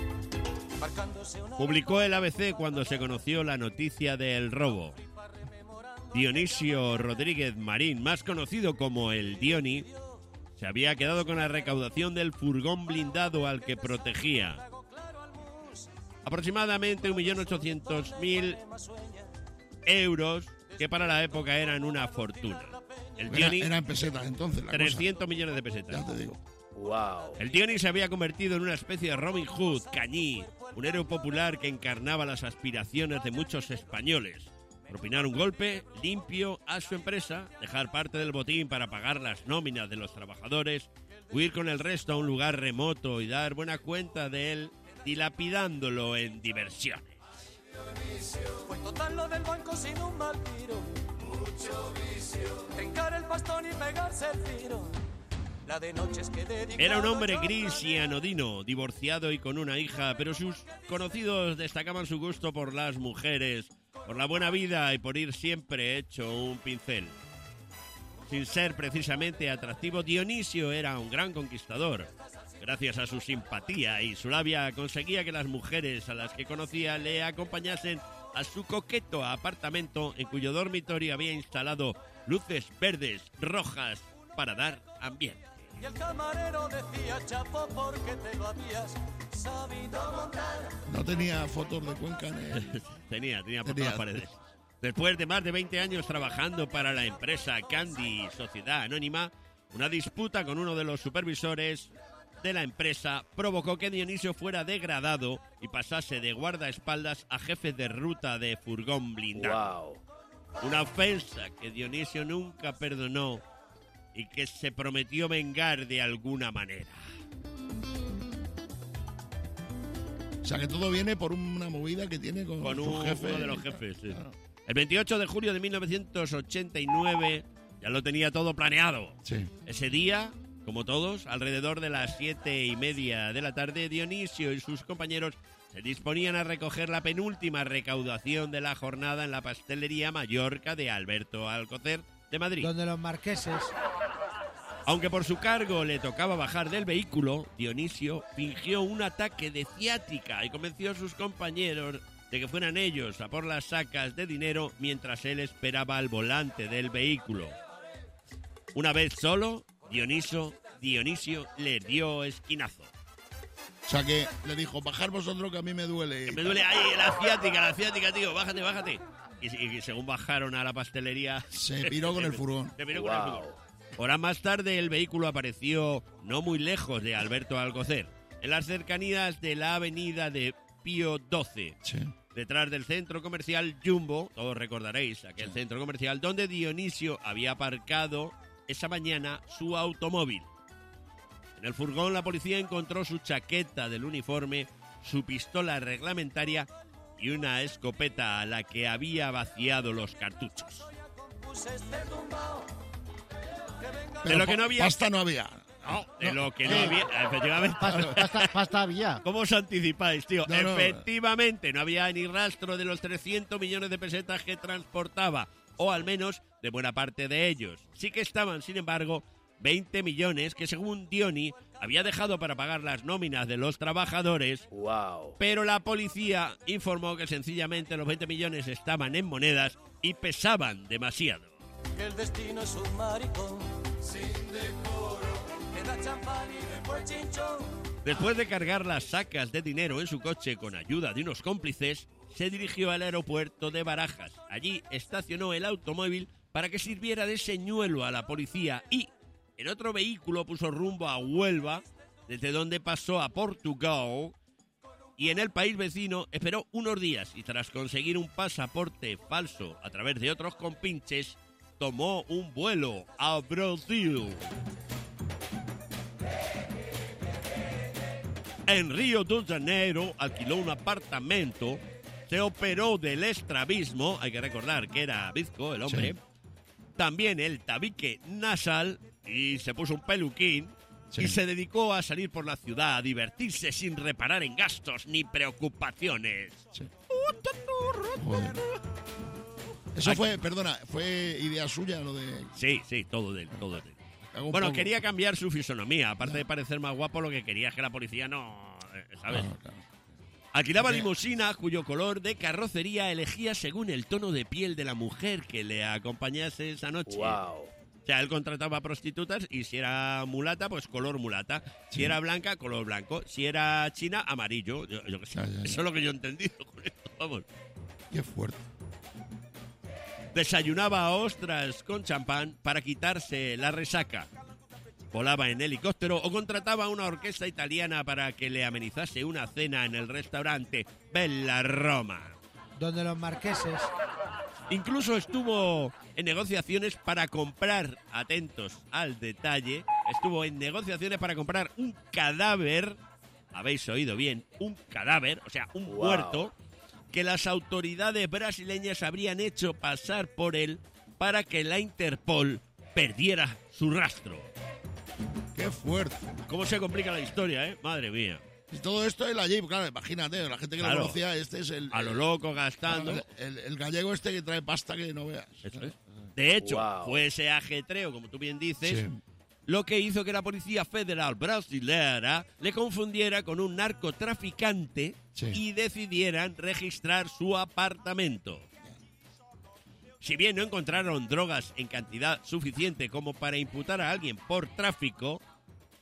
Publicó el ABC cuando se conoció la noticia del robo. Dionisio Rodríguez Marín, más conocido como el Dioni, se había quedado con la recaudación del furgón blindado al que protegía. Aproximadamente 1.800.000 euros, que para la época eran una fortuna. El Dioni, era en pesetas entonces la 300 cosa. millones de pesetas. Ya te digo. Wow. El Dioni se había convertido en una especie de Robin Hood, Cañí, un héroe popular que encarnaba las aspiraciones de muchos españoles. Propinar un golpe limpio a su empresa, dejar parte del botín para pagar las nóminas de los trabajadores, huir con el resto a un lugar remoto y dar buena cuenta de él, dilapidándolo en diversiones. Pues total lo del banco sin un mal tiro. mucho vicio, trincar el bastón y pegarse el tiro. La de noches que dedicado. Era un hombre gris y anodino, divorciado y con una hija, pero sus conocidos destacaban su gusto por las mujeres, por la buena vida y por ir siempre hecho un pincel. Sin ser precisamente atractivo, Dionisio era un gran conquistador. Gracias a su simpatía y su labia conseguía que las mujeres a las que conocía le acompañasen a su coqueto apartamento, en cuyo dormitorio había instalado luces verdes, rojas, para dar ambiente. Y el camarero decía, chapo, porque te lo habías sabido montar. No tenía fotos de Cuenca en el... tenía por todas las paredes. Después de más de 20 años trabajando para la empresa Candy Sociedad Anónima, una disputa con uno de los supervisores de la empresa provocó que Dionisio fuera degradado y pasase de guardaespaldas a jefe de ruta de furgón blindado. Wow. Una ofensa que Dionisio nunca perdonó y que se prometió vengar de alguna manera. O sea, que todo viene por una movida que tiene con su jefe. Uno de los jefes, sí. Claro. El 28 de julio de 1989 ya lo tenía todo planeado. Sí. Ese día, como todos, alrededor de las 7:30 de la tarde, Dionisio y sus compañeros se disponían a recoger la penúltima recaudación de la jornada en la pastelería Mallorca de Alberto Alcocer de Madrid. Donde los marqueses... Aunque por su cargo le tocaba bajar del vehículo, Dionisio fingió un ataque de ciática y convenció a sus compañeros de que fueran ellos a por las sacas de dinero mientras él esperaba al volante del vehículo. Una vez solo, Dionisio le dio esquinazo. O sea que le dijo, bajar vosotros que a mí me duele. Que me duele ahí la ciática, tío, bájate. Y según bajaron a la pastelería... Se piró con el furgón. Se piró con el furgón. Horas más tarde, el vehículo apareció no muy lejos de Alberto Alcocer, en las cercanías de la avenida de Pío XII, sí, detrás del centro comercial Jumbo, todos recordaréis aquel centro comercial, donde Dionisio había aparcado esa mañana su automóvil. En el furgón la policía encontró su chaqueta del uniforme, su pistola reglamentaria y una escopeta a la que había vaciado los cartuchos. Pero de lo que no había... Pasta no había. No, de lo que no había, efectivamente. Pasta había. ¿Cómo os anticipáis, tío? Efectivamente, no había ni rastro de los 300 millones de pesetas que transportaba, o al menos de buena parte de ellos. Sí que estaban, sin embargo, 20 millones que, según Dioni, había dejado para pagar las nóminas de los trabajadores. Wow. Pero la policía informó que sencillamente los 20 millones estaban en monedas y pesaban demasiado. Que el destino es un maricón sin decoro, que da champán y después chinchón. Después de cargar las sacas de dinero en su coche con ayuda de unos cómplices, se dirigió al aeropuerto de Barajas. Allí estacionó el automóvil para que sirviera de señuelo a la policía y en otro vehículo puso rumbo a Huelva, desde donde pasó a Portugal, y en el país vecino esperó unos días y tras conseguir un pasaporte falso a través de otros compinches, tomó un vuelo a Brasil. En Río de Janeiro alquiló un apartamento, se operó del estrabismo, hay que recordar que era bizco el hombre, sí, también el tabique nasal y se puso un peluquín, sí, y se dedicó a salir por la ciudad, a divertirse sin reparar en gastos ni preocupaciones. Sí. Eso fue idea suya lo de... Sí, todo de él. Bueno, quería cambiar su fisonomía. Aparte de parecer más guapo, lo que quería es que la policía no... ¿sabes? Claro. Alquilaba limusinas cuyo color de carrocería elegía según el tono de piel de la mujer que le acompañase esa noche. Wow. O sea, él contrataba prostitutas y si era mulata, pues color mulata. Si era blanca, color blanco. Si era china, amarillo. Yo qué sé. Ya. Eso es lo que yo he entendido con esto, vamos. Qué fuerte. Desayunaba ostras con champán para quitarse la resaca. Volaba en helicóptero o contrataba a una orquesta italiana para que le amenizase una cena en el restaurante Bella Roma. Donde los marqueses... Incluso estuvo en negociaciones para comprar, atentos al detalle, estuvo en negociaciones para comprar un cadáver, habéis oído bien, un cadáver, o sea, un muerto, que las autoridades brasileñas habrían hecho pasar por él para que la Interpol perdiera su rastro. ¡Qué fuerte! ¿Cómo se complica la historia, Madre mía. Y todo esto es la Jeep, claro, imagínate, la gente que lo conocía, este es el... A lo loco gastando. El gallego este que trae pasta que no veas. Eso es. De hecho, fue ese ajetreo, como tú bien dices, sí, lo que hizo que la Policía Federal Brasilera le confundiera con un narcotraficante, sí, y decidieran registrar su apartamento. Si bien no encontraron drogas en cantidad suficiente como para imputar a alguien por tráfico,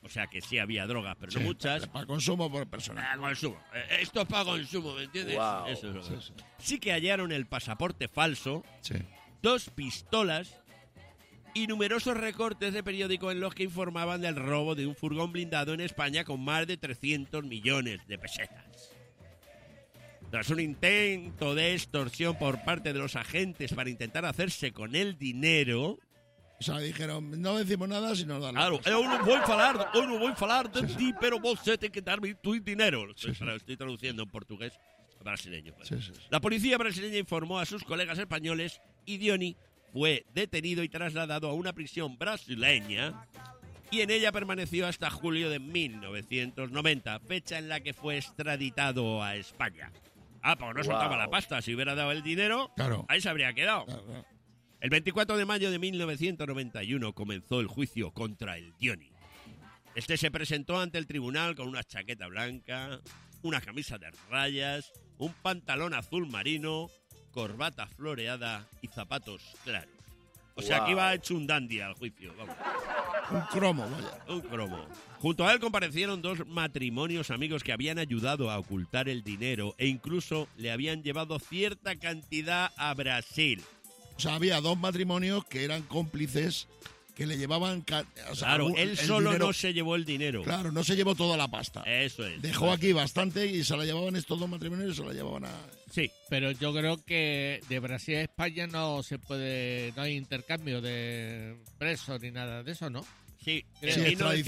O sea que sí había drogas, pero no muchas. Para consumo por personal. Para consumo. Esto es para consumo, ¿me entiendes? Wow. Eso es lo que... Sí que hallaron el pasaporte falso, 2 pistolas y numerosos recortes de periódico en los que informaban del robo de un furgón blindado en España con más de 300 millones de pesetas. Tras un intento de extorsión por parte de los agentes para intentar hacerse con el dinero... O sea, dijeron, no decimos nada si nos dan la Claro, cosa. yo no voy a hablar de ti, pero vos tienes que darme tu dinero. Estoy traduciendo en portugués brasileño. Pues. La policía brasileña informó a sus colegas españoles y Diony fue detenido y trasladado a una prisión brasileña y en ella permaneció hasta julio de 1990, fecha en la que fue extraditado a España. Pues no soltaba la pasta. Si hubiera dado el dinero, ahí se habría quedado. El 24 de mayo de 1991 comenzó el juicio contra el Diony. Este se presentó ante el tribunal con una chaqueta blanca, una camisa de rayas, un pantalón azul marino, corbata floreada y zapatos claros. O sea que iba hecho un dandy al juicio. Vamos. Un cromo, vaya. Un cromo. Junto a él comparecieron 2 matrimonios amigos que habían ayudado a ocultar el dinero e incluso le habían llevado cierta cantidad a Brasil. O sea, había 2 matrimonios que eran cómplices que le llevaban... Claro, él solo dinero. No se llevó el dinero. Claro, no se llevó toda la pasta. Eso es. Dejó aquí bastante y se la llevaban estos 2 matrimonios y se la llevaban a... Sí. Pero yo creo que de Brasil a España no hay intercambio de presos ni nada de eso, ¿no? Sí, en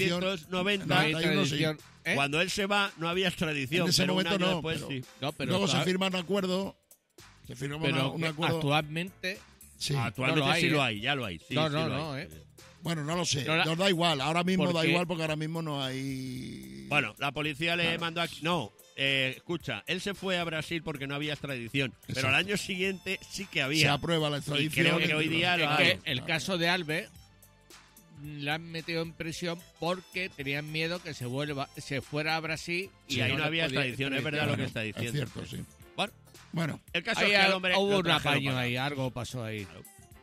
1990, cuando él se va, no había extradición. En ese pero momento un año no, después, pero, sí. No, pero luego se firma un acuerdo... un acuerdo. Actualmente... Sí. Actualmente sí lo hay, ya lo hay. Sí, no. Bueno, no lo sé, nos da igual. Ahora mismo da igual porque ahora mismo no hay... Bueno, la policía le mandó aquí... No, escucha, él se fue a Brasil porque no había extradición, pero al año siguiente sí que había. Se aprueba la extradición. Y creo que hoy día lo hay. El caso de Alves la han metido en prisión porque tenían miedo que se fuera a Brasil y ahí no había extradición, es verdad lo que está diciendo. Es cierto, sí. Bueno, el caso ahí es que el hombre hubo un apaño ahí, algo pasó ahí. Claro.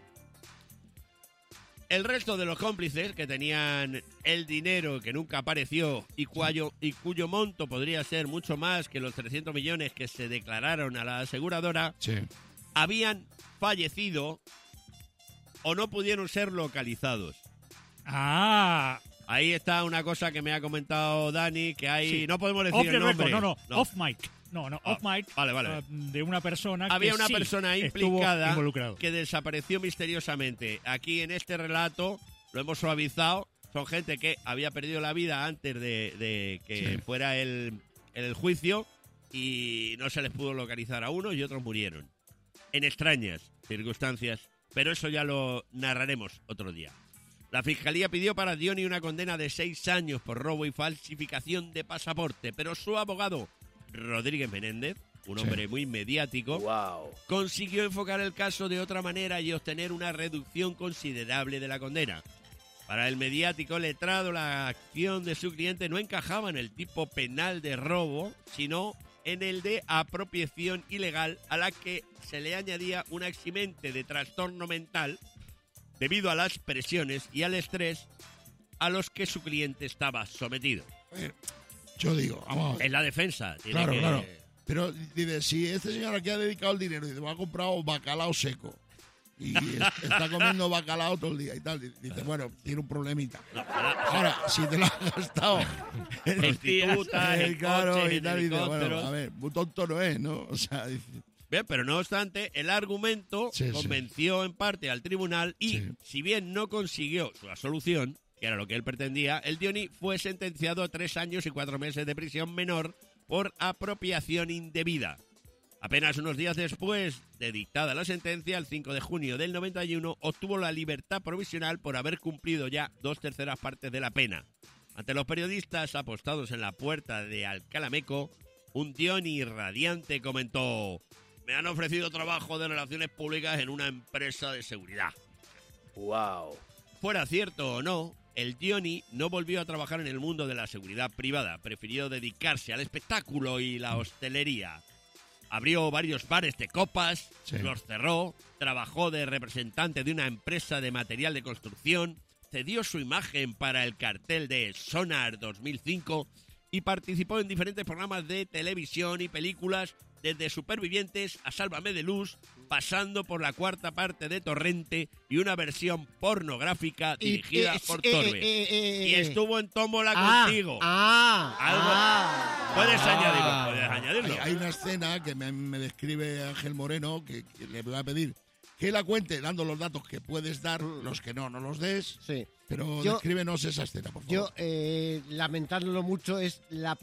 El resto de los cómplices que tenían el dinero que nunca apareció y cuyo monto podría ser mucho más que los 300 millones que se declararon a la aseguradora, habían fallecido o no pudieron ser localizados. Ahí está una cosa que me ha comentado Dani, que hay... No podemos decir el nombre. Off mic. Off mic. Vale. De una persona Había que una sí persona implicada involucrado. Que desapareció misteriosamente. Aquí en este relato lo hemos suavizado. Son gente que había perdido la vida antes de que fuera el juicio y no se les pudo localizar a unos y otros murieron. En extrañas circunstancias, pero eso ya lo narraremos otro día. La Fiscalía pidió para Diony una condena de 6 años por robo y falsificación de pasaporte, pero su abogado Rodríguez Menéndez, un hombre muy mediático, consiguió enfocar el caso de otra manera y obtener una reducción considerable de la condena. Para el mediático letrado, la acción de su cliente no encajaba en el tipo penal de robo, sino en el de apropiación ilegal, a la que se le añadía una eximente de trastorno mental debido a las presiones y al estrés a los que su cliente estaba sometido. Yo digo, vamos a ver. En la defensa. Claro. Pero dice, si este señor aquí ha dedicado el dinero y me ha comprado bacalao seco y está comiendo bacalao todo el día y tal, dice, bueno, tiene un problemita. Ahora, si te lo has gastado en prostitutas, en coches, y tal, en dice, bueno, helicópteros. a ver, muy tonto no es, ¿no? O sea, dice... Bien, pero no obstante, el argumento convenció en parte al tribunal y, si bien no consiguió su absolución, que era lo que él pretendía, el Diony fue sentenciado a 3 años y 4 meses de prisión menor por apropiación indebida. Apenas unos días después de dictada la sentencia, el 5 de junio del 91, obtuvo la libertad provisional por haber cumplido ya 2/3 partes de la pena. Ante los periodistas apostados en la puerta de Alcalameco, un Diony radiante comentó: me han ofrecido trabajo de relaciones públicas en una empresa de seguridad. Fuera cierto o no, el Diony no volvió a trabajar en el mundo de la seguridad privada. Prefirió dedicarse al espectáculo y la hostelería. Abrió varios bares de copas, los cerró, trabajó de representante de una empresa de material de construcción, cedió su imagen para el cartel de Sonar 2005 y participó en diferentes programas de televisión y películas, desde Supervivientes a Sálvame de Luz, pasando por la cuarta parte de Torrente y una versión pornográfica dirigida por Torbe. Y estuvo en Tómbola contigo. Puedes añadirlo. Hay una escena que me describe Ángel Moreno, que le voy a pedir que la cuente dando los datos que puedes dar, los que no los des. Sí. Pero descríbenos esa escena, por favor. Yo, lamentándolo mucho, es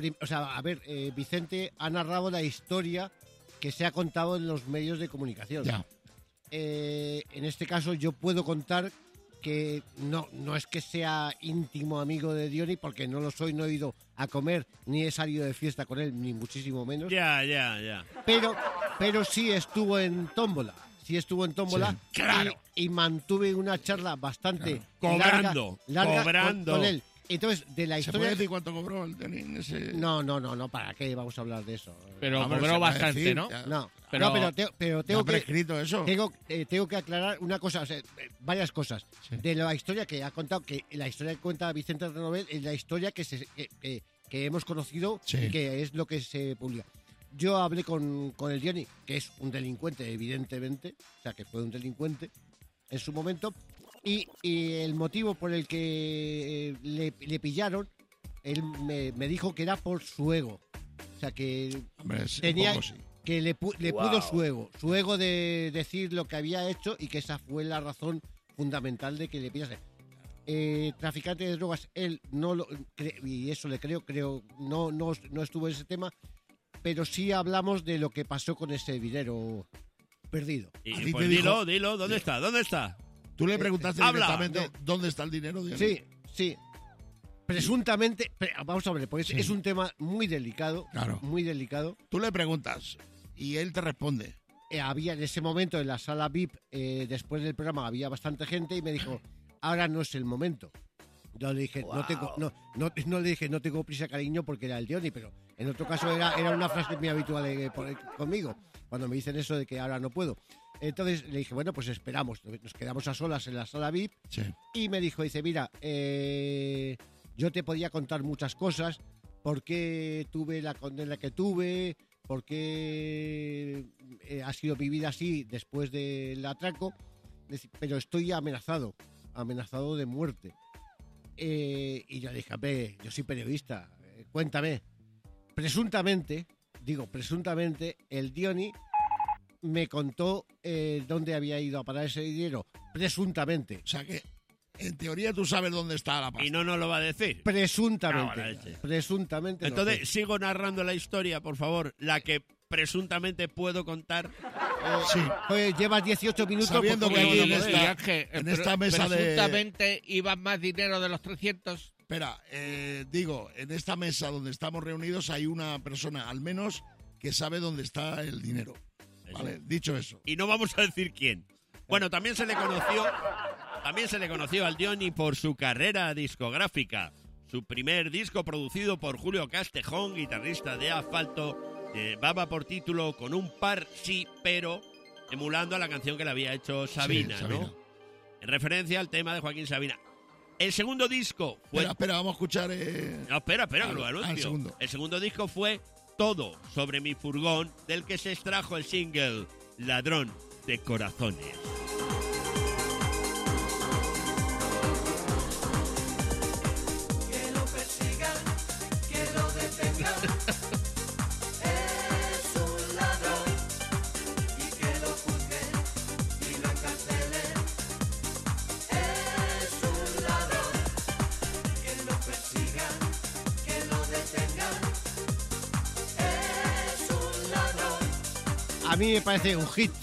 Vicente ha narrado la historia que se ha contado en los medios de comunicación. Ya. En este caso yo puedo contar que no es que sea íntimo amigo de Diony, porque no lo soy, no he ido a comer, ni he salido de fiesta con él, ni muchísimo menos. Ya. Pero sí estuvo en Tómbola. Sí, claro. y mantuve una charla bastante larga con él. Entonces, de la historia... ¿Se puede decir cuánto cobró el Diony? No, ¿para qué vamos a hablar de eso? Pero cobró bastante, decir, ¿no? Pero tengo que... escrito eso? Tengo que aclarar una cosa, varias cosas. Sí. De la historia que ha contado, que la historia que cuenta Vicente Renovel es la historia que hemos conocido y que es lo que se publica. Yo hablé con el Diony, que es un delincuente, evidentemente, o sea, que fue un delincuente en su momento, y el motivo por el que le pillaron, él me dijo que era por su ego. O sea, que tenía que le pudo su ego de decir lo que había hecho, y que esa fue la razón fundamental de que le pillase. Traficante de drogas, él no lo y eso le creo, no estuvo en ese tema. Pero sí hablamos de lo que pasó con ese dinero perdido. Y pues dilo, ¿dónde está? ¿Tú le preguntaste directamente dónde está el dinero? Sí. Presuntamente, vamos a ver, porque es un tema muy delicado. Claro. Muy delicado. Tú le preguntas y él te responde. Había en ese momento en la sala VIP, después del programa, había bastante gente y me dijo, ahora no es el momento. Yo le dije, no le dije, no tengo prisa, cariño, porque era el Diony, pero en otro caso era una frase muy habitual conmigo, cuando me dicen eso de que ahora no puedo. Entonces le dije, bueno, pues esperamos, nos quedamos a solas en la sala VIP, y me dijo, mira, yo te podía contar muchas cosas, por qué tuve la condena que tuve, por qué ha sido mi vida así después del atraco, pero estoy amenazado de muerte. Y yo dije, yo soy periodista, cuéntame. Presuntamente, el Diony me contó dónde había ido a parar ese dinero. Presuntamente. O sea que, en teoría, tú sabes dónde está la pasta. Y no nos lo va a decir. Presuntamente. Presuntamente. Entonces, sigo narrando la historia, por favor. La que presuntamente puedo contar. Sí. Pues llevas 18 minutos. Sabiendo que aquí en esta mesa presuntamente iba más dinero de los 300. Espera, en esta mesa donde estamos reunidos hay una persona, al menos, que sabe dónde está el dinero. ¿Vale? Dicho eso. Y no vamos a decir quién. Bueno, también se le conoció al Diony por su carrera discográfica. Su primer disco, producido por Julio Castejón, guitarrista de Asfalto, llevaba por título Con un par sí, pero, emulando a la canción que le había hecho Sabina, ¿no? En referencia al tema de Joaquín Sabina. El segundo disco fue... Espera, vamos a escuchar... No, espera, que lo anuncio. El segundo disco fue Todo sobre mi furgón, del que se extrajo el single Ladrón de Corazones. Que lo persigan, que lo detengan. Es un ladrón, y que lo juzguen y lo encarcelen. Es un ladrón, que lo persigan, que lo detengan. Es un ladrón. A mí me parece un hit.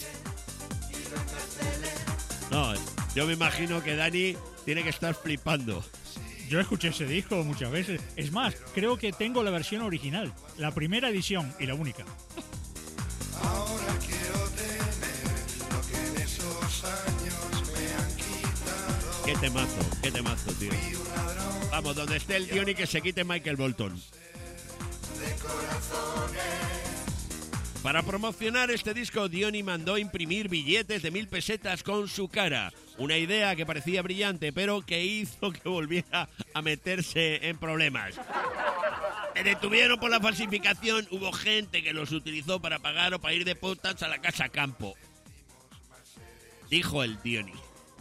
No, yo me imagino que Dani tiene que estar flipando. Yo escuché ese disco muchas veces. Es más, creo que tengo la versión original, la primera edición y la única. Ahora quiero tener lo que en esos años me han quitado. Qué temazo, tío. Vamos, donde esté el Diony, que se quite Michael Bolton. De corazones, Para promocionar este disco, Diony mandó imprimir billetes de 1.000 pesetas con su cara. Una idea que parecía brillante, pero que hizo que volviera a meterse en problemas. Me detuvieron por la falsificación. Hubo gente que los utilizó para pagar o para ir de putas a la casa campo. Dijo el Diony.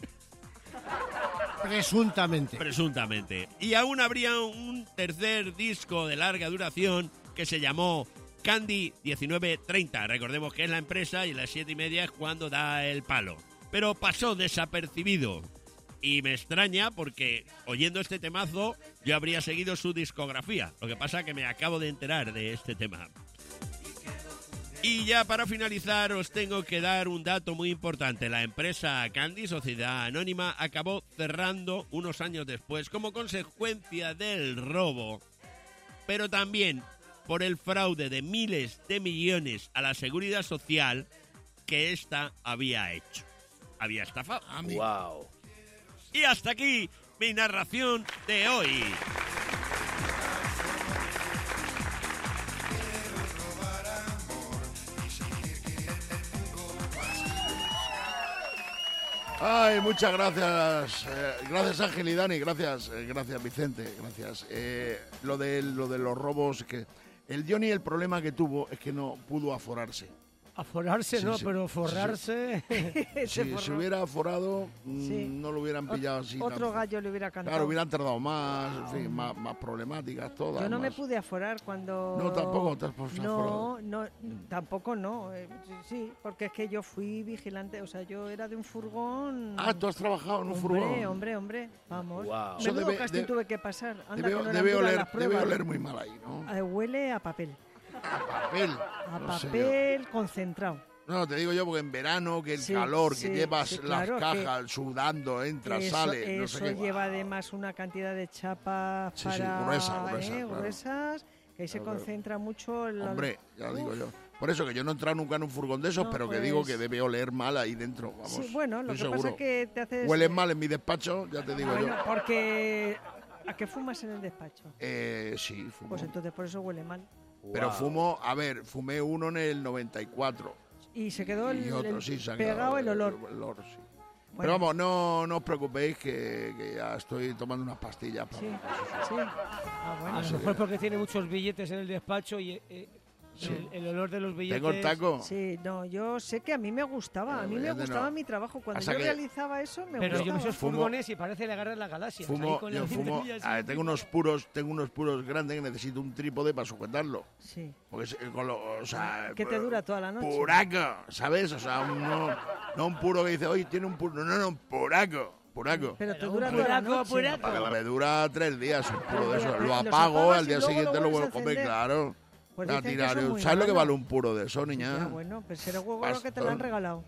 Presuntamente. Y aún habría un tercer disco de larga duración que se llamó Candy 1930. Recordemos que es la empresa y a las 7:30 es cuando da el palo. Pero pasó desapercibido. Y me extraña porque oyendo este temazo yo habría seguido su discografía. Lo que pasa es que me acabo de enterar de este tema. Y ya para finalizar os tengo que dar un dato muy importante. La empresa Candy, sociedad anónima, acabó cerrando unos años después como consecuencia del robo, pero también por el fraude de miles de millones a la seguridad social que ésta había hecho. Había estafado. Wow. Y hasta aquí mi narración de hoy. Ay, muchas gracias. Gracias Ángel y Dani, gracias Vicente, gracias. Lo de los robos, que el Diony el problema que tuvo es que no pudo aforarse. Aforarse no, pero forrarse... Si se hubiera aforado, no lo hubieran pillado así. Otro gallo le hubiera cantado. Claro, hubieran tardado más, en fin, más problemáticas todas. Yo no me pude aforar cuando... No, tampoco te has aforado. No, tampoco no. Sí, porque es que yo fui vigilante, o sea, yo era de un furgón... Ah, ¿tú has trabajado en un furgón? Hombre, vamos. Wow. Menudo casting tuve que pasar. Anda, debe oler muy mal ahí, ¿no? Huele a papel. A papel. A papel concentrado. No, te digo yo porque en verano, que el calor, que llevas las cajas sudando, entras, sales, no sé qué. Eso lleva además una cantidad de chapas gruesas, que ahí se concentra mucho el... Hombre, ya digo yo. Por eso que yo no he entrado nunca en un furgón de esos, pero que digo que debe oler mal ahí dentro, vamos. Sí, bueno, lo que pasa es que te haces... Hueles mal en mi despacho, ya te digo yo. Porque... ¿A qué fumas en el despacho? Sí, fumo. Pues entonces por eso huele mal. Pero fumé uno en el 94. Y se quedó pegado el olor. Sí. Bueno. Pero vamos, no os preocupéis que ya estoy tomando unas pastillas. Sí. A lo mejor porque tiene muchos billetes en el despacho y el olor de los billetes... ¿Tengo el taco? Sí, no, yo sé que a mí me gustaba. A mí me gustaba mi trabajo. Cuando yo realizaba eso, me gustaba. Pero yo esos furgones y parece le agarran la galaxia. Fumo. Tengo unos puros grandes que necesito un trípode para sujetarlo. Sí. Porque, que te dura toda la noche. Puraco, ¿sabes? O sea, no un puro que dice, oye, tiene un puro. No, un puraco. Pero te dura toda la noche. Me dura 3 días un puro de eso. Lo apago, al día siguiente lo vuelvo a comer, claro. Pues ¿sabes lo que vale un puro de eso, niña? Bueno, pues será huevo que te lo han regalado.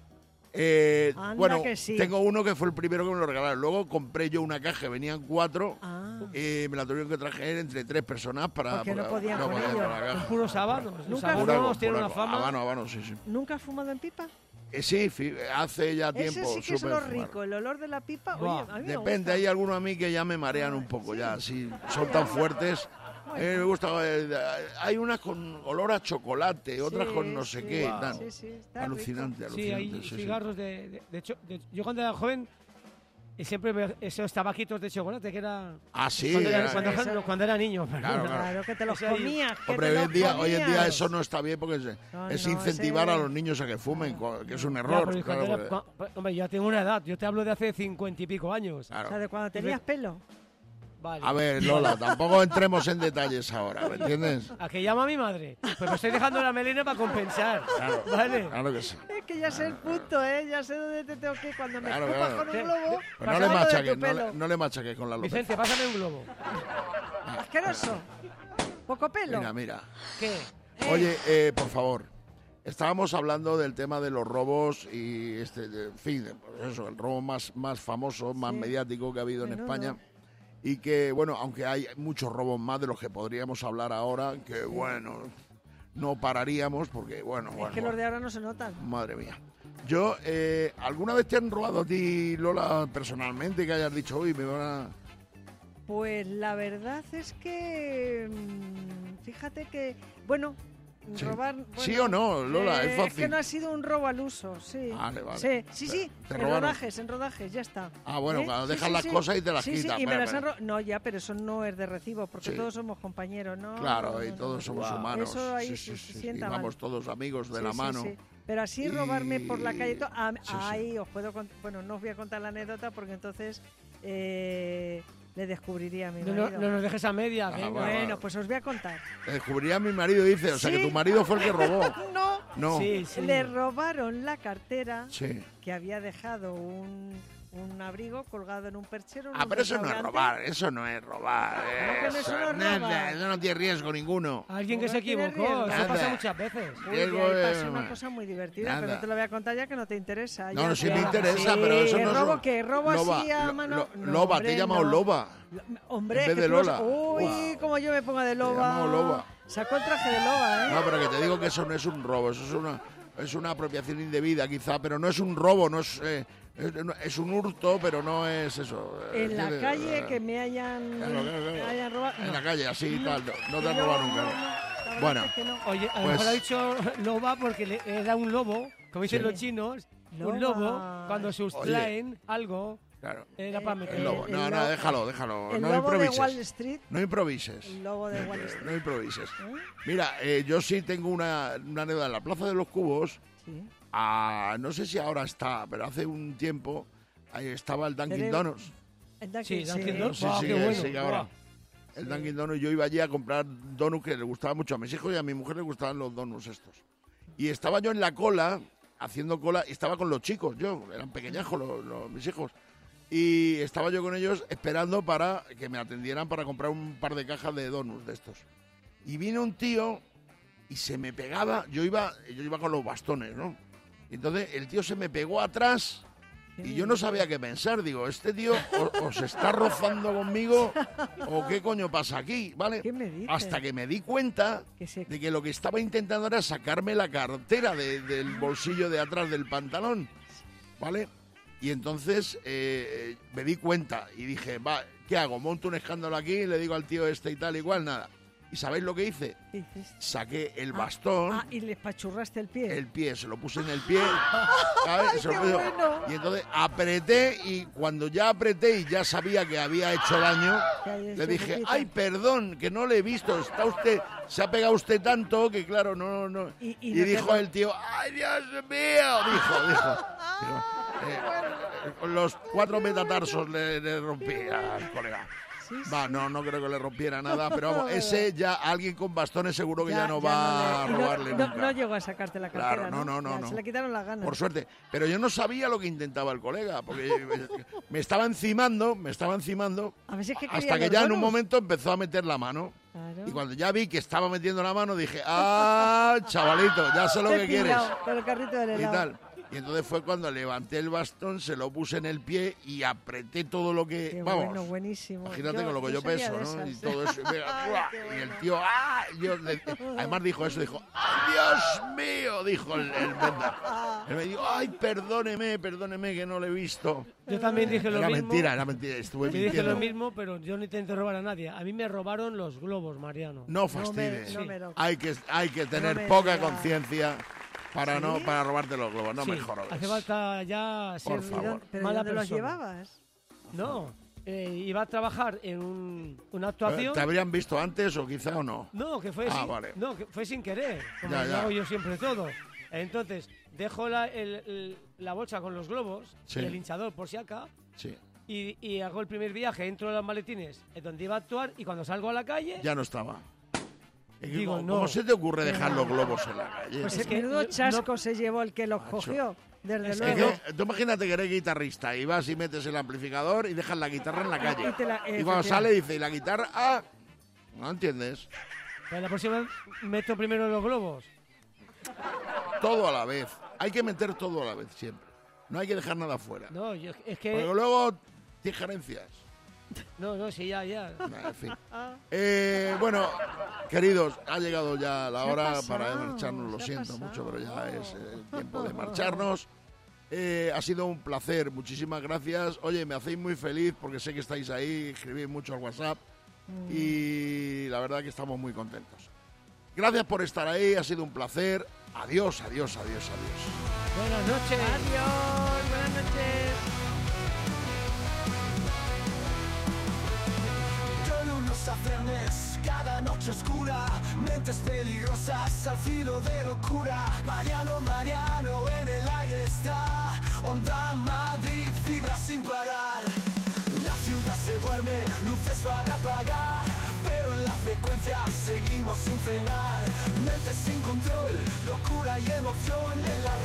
Bueno, que sí. Tengo uno que fue el primero que me lo regalaron. Luego compré yo una caja, venían 4 y me la tuvieron que traer entre 3 personas para... Porque no podían con ello. ¿Un puro sábado? ¿Nunca tiene una fama? Habano, sí. ¿Nunca has fumado en pipa? Sí, hace ya tiempo. Ese sí que es lo rico, el olor de la pipa. Oye, a mí depende, hay algunos a mí que ya me marean un poco, ya, así, son tan fuertes. Me gusta, hay unas con olor a chocolate, otras con no sé qué. Alucinante. Sí, hay cigarros de hecho, yo cuando era joven siempre esos tabaquitos de chocolate que era... Ah, sí. Cuando era niño. Claro, que te los comías. Hombre, hoy en día eso no está bien porque es incentivar a los niños a que fumen, que es un error. Hombre, ya tengo una edad, yo te hablo de hace 50 y pico años. Claro. O sea, de cuando tenías pelo. Vale. A ver, Lola, tampoco entremos en detalles ahora, ¿me entiendes? ¿A qué llama a mi madre? Pues me estoy dejando la melena para compensar. Claro, ¿vale? Claro que sí. Es que ya sé el punto, ya sé dónde te tengo que ir cuando me escupas con un globo. Pues no le machaques con la López. Vicente, pásame un globo. Asqueroso. Poco pelo. Mira. ¿Qué? Oye, por favor. Estábamos hablando del tema de los robos y en fin, pues eso, el robo más famoso, más mediático que ha habido en España. Y que, bueno, aunque hay muchos robos más de los que podríamos hablar ahora, que, bueno, no pararíamos porque, bueno... Es que los de ahora no se notan. Madre mía. Yo, ¿alguna vez te han robado a ti, Lola, personalmente, que hayas dicho, uy, me van a...? Pues la verdad es que, fíjate que, bueno, Sí. Robar, bueno, ¿Sí o no, Lola? Es fácil. Es que no ha sido un robo al uso, sí. Vale, vale. Sí, ¿Te en robaron? rodajes, ya está. Ah, bueno, cuando Sí, dejas sí, las sí. cosas y te las Sí, quitas. y me Espera, las han espera. No, ya, pero eso no es de recibo, porque Sí. todos somos compañeros, ¿no? Claro, No, y no, todos no. somos Wow. humanos. Eso ahí Sí, se y sienta vamos mal. todos amigos de Sí, la sí, mano. sí. Pero así Y- robarme por la calle... Sí, ahí os puedo contar... Bueno, no os voy a contar la anécdota porque entonces le descubriría a mi No, marido. no nos dejes a media. Ah, venga. Bueno, pues os voy a contar. Descubriría a mi marido, dice. O sea, Sí. que tu marido fue el que robó. No. No. Sí, sí. Le robaron la cartera Sí. que había dejado un abrigo colgado en un perchero. en Ah, un pero eso no es restaurante. robar. Eso no es robar. ¿Cómo que no, eso no es nada, robar? eso no tiene riesgo ninguno. Alguien que se ¿Cómo tiene equivocó, riesgo? eso Nada. pasa muchas veces. Uy, Riesgo ahí es- pasó una cosa muy divertida, Nada. pero no te lo voy a contar ya que no te interesa. No, ya. no, sí me Ya. interesa, Sí, pero eso no es ¿robo ro- qué? ¿Robo Loba, así a mano? No, Loba, hombre, te he llamado no. Loba. Hombre, En vez que de tú no- Lola. Uy, Wow. como yo me pongo de loba. llamado Loba. Sacó el traje de loba, ¿eh? No, pero que te digo que eso no es un robo, eso es una apropiación indebida quizá, pero no es un robo, no es, es un hurto, pero no es eso. En la calle que me hayan, Claro. me hayan robado. En no. la calle, así y No. tal, no te han robado nunca. ¿no? La verdad Bueno, es que no. Oye, a lo Pues- mejor ha dicho loba porque era un lobo, como dicen Sí. los chinos, Loba. un lobo, cuando se sustraen algo, claro. era para meter. El lobo. el No, lobo- déjalo. El No lobo de improvises. Wall Street. No improvises. El lobo de Wall Street. No improvises. ¿Eh? Mira, yo sí tengo una anécdota en la Plaza de los Cubos. Sí. No sé si ahora está, pero hace un tiempo ahí estaba el Dunkin' Tenemos- Donuts. El Dunkin', Sí, Dunkin' sí. Donuts. No sé Wow, si qué sigue- bueno. sigue ahora. Wow. El Dunkin' Donuts, yo iba allí a comprar donuts que le gustaba mucho a mis hijos y a mi mujer le gustaban los donuts estos. Y estaba yo en la cola, haciendo cola, y estaba con los chicos, eran pequeñajos mis hijos. Y estaba yo con ellos esperando para que me atendieran para comprar un par de cajas de donuts de estos. Y vino un tío y se me pegaba, yo iba con los bastones, ¿no? Y entonces el tío se me pegó atrás y yo no sabía qué pensar. Digo, este tío o se está rozando conmigo o qué coño pasa aquí, ¿vale? ¿Qué me dices? Hasta que me di cuenta de que lo que estaba intentando era sacarme la cartera del bolsillo de atrás del pantalón, ¿vale? Y entonces me di cuenta y dije, va, ¿qué hago? ¿Monto un escándalo aquí y le digo al tío este y tal, igual? Nada. ¿Y sabéis lo que hice? ¿Qué hiciste? Saqué el bastón, y le espachurraste el pie. el pie, se lo puse en el pie, ¿sabes? ¡Ay, Se lo qué puse- bueno! Y entonces apreté y cuando ya apreté y ya sabía que había hecho daño, Que hay le dije, chiquitita. ay, perdón, que no le he visto, se ha pegado usted tanto que claro, no. Y Y no te dijo ro- el tío, ay, Dios mío, dijo. Los 4 metatarsos le rompí al colega. Va, no creo que le rompiera nada, pero vamos, ese ya alguien con bastones seguro que ya no va a robarle nunca. No llegó a sacarte la cartera, Claro, no. Ya, se le quitaron las ganas. Por suerte. Pero yo no sabía lo que intentaba el colega, porque me estaba encimando, A veces que hasta quería que los ya en un donuts. momento empezó a meter la mano. Claro. Y cuando ya vi que estaba metiendo la mano, dije, chavalito, ya sé lo Te he que quieres. pillado con el carrito del Y helado. tal. Y entonces fue cuando levanté el bastón, se lo puse en el pie y apreté todo lo que... Qué vamos, bueno, buenísimo. imagínate con lo que yo sería peso, de ¿no? Y esas. todo eso. Ay, ¡buah! qué Y bueno. el tío, además dijo eso, dijo, ¡ay, Dios mío! Dijo el venda. Él me dijo, ¡ay, perdóneme que no lo he visto! Yo también dije lo Era mismo. mentira, estuve Yo dije mintiendo. lo mismo, pero yo no intenté robar a nadie. A mí me robaron los globos, Mariano. No fastidies. no me Hay que tener me poca digas. conciencia para ¿Sí? para robarte los globos, no Sí, me jorobes. hace falta ya Por ser favor. ¿Pero mala dónde los persona. llevabas? No, iba a trabajar en una actuación. ¿Te habrían visto antes o quizá o no? No, que fue, vale. no, que fue sin querer, como Ya, lo ya. hago yo siempre todo. Entonces, dejo la bolsa con los globos Sí. y el hinchador por si acá. Sí. Y hago el primer viaje, entro en los maletines donde iba a actuar y cuando salgo a la calle... Ya no estaba. Digo, ¿Cómo no. se te ocurre dejar los globos en la calle? Pues es que menudo chasco se llevó el que los cogió, desde Es luego. que, tú imagínate que eres guitarrista y vas y metes el amplificador y dejas la guitarra en la calle. Y te la- Y cuando sale dice, ¿y la guitarra? No entiendes. La próxima meto primero los globos. Todo a la vez. Hay que meter todo a la vez siempre. No hay que dejar nada fuera. No, es que... Porque luego tijerencias. No, sí, ya. En fin. Bueno, queridos, ha llegado ya la Se ha hora pasado, para marcharnos. Lo se ha siento pasado. mucho, pero ya es el tiempo de marcharnos. Ha sido un placer, muchísimas gracias. Oye, me hacéis muy feliz porque sé que estáis ahí, escribís mucho al WhatsApp y la verdad que estamos muy contentos. Gracias por estar ahí, ha sido un placer. Adiós, adiós, adiós, adiós. Buenas noches. Adiós, buenas noches. Con unos afranes, cada noche oscura, mentes peligrosas al filo de locura. Mariano, Mariano, en el aire está Onda Madrid, vibra sin parar. La ciudad se duerme, luces para apagar, pero en la frecuencia seguimos sin frenar. Mentes sin control, locura y emoción en la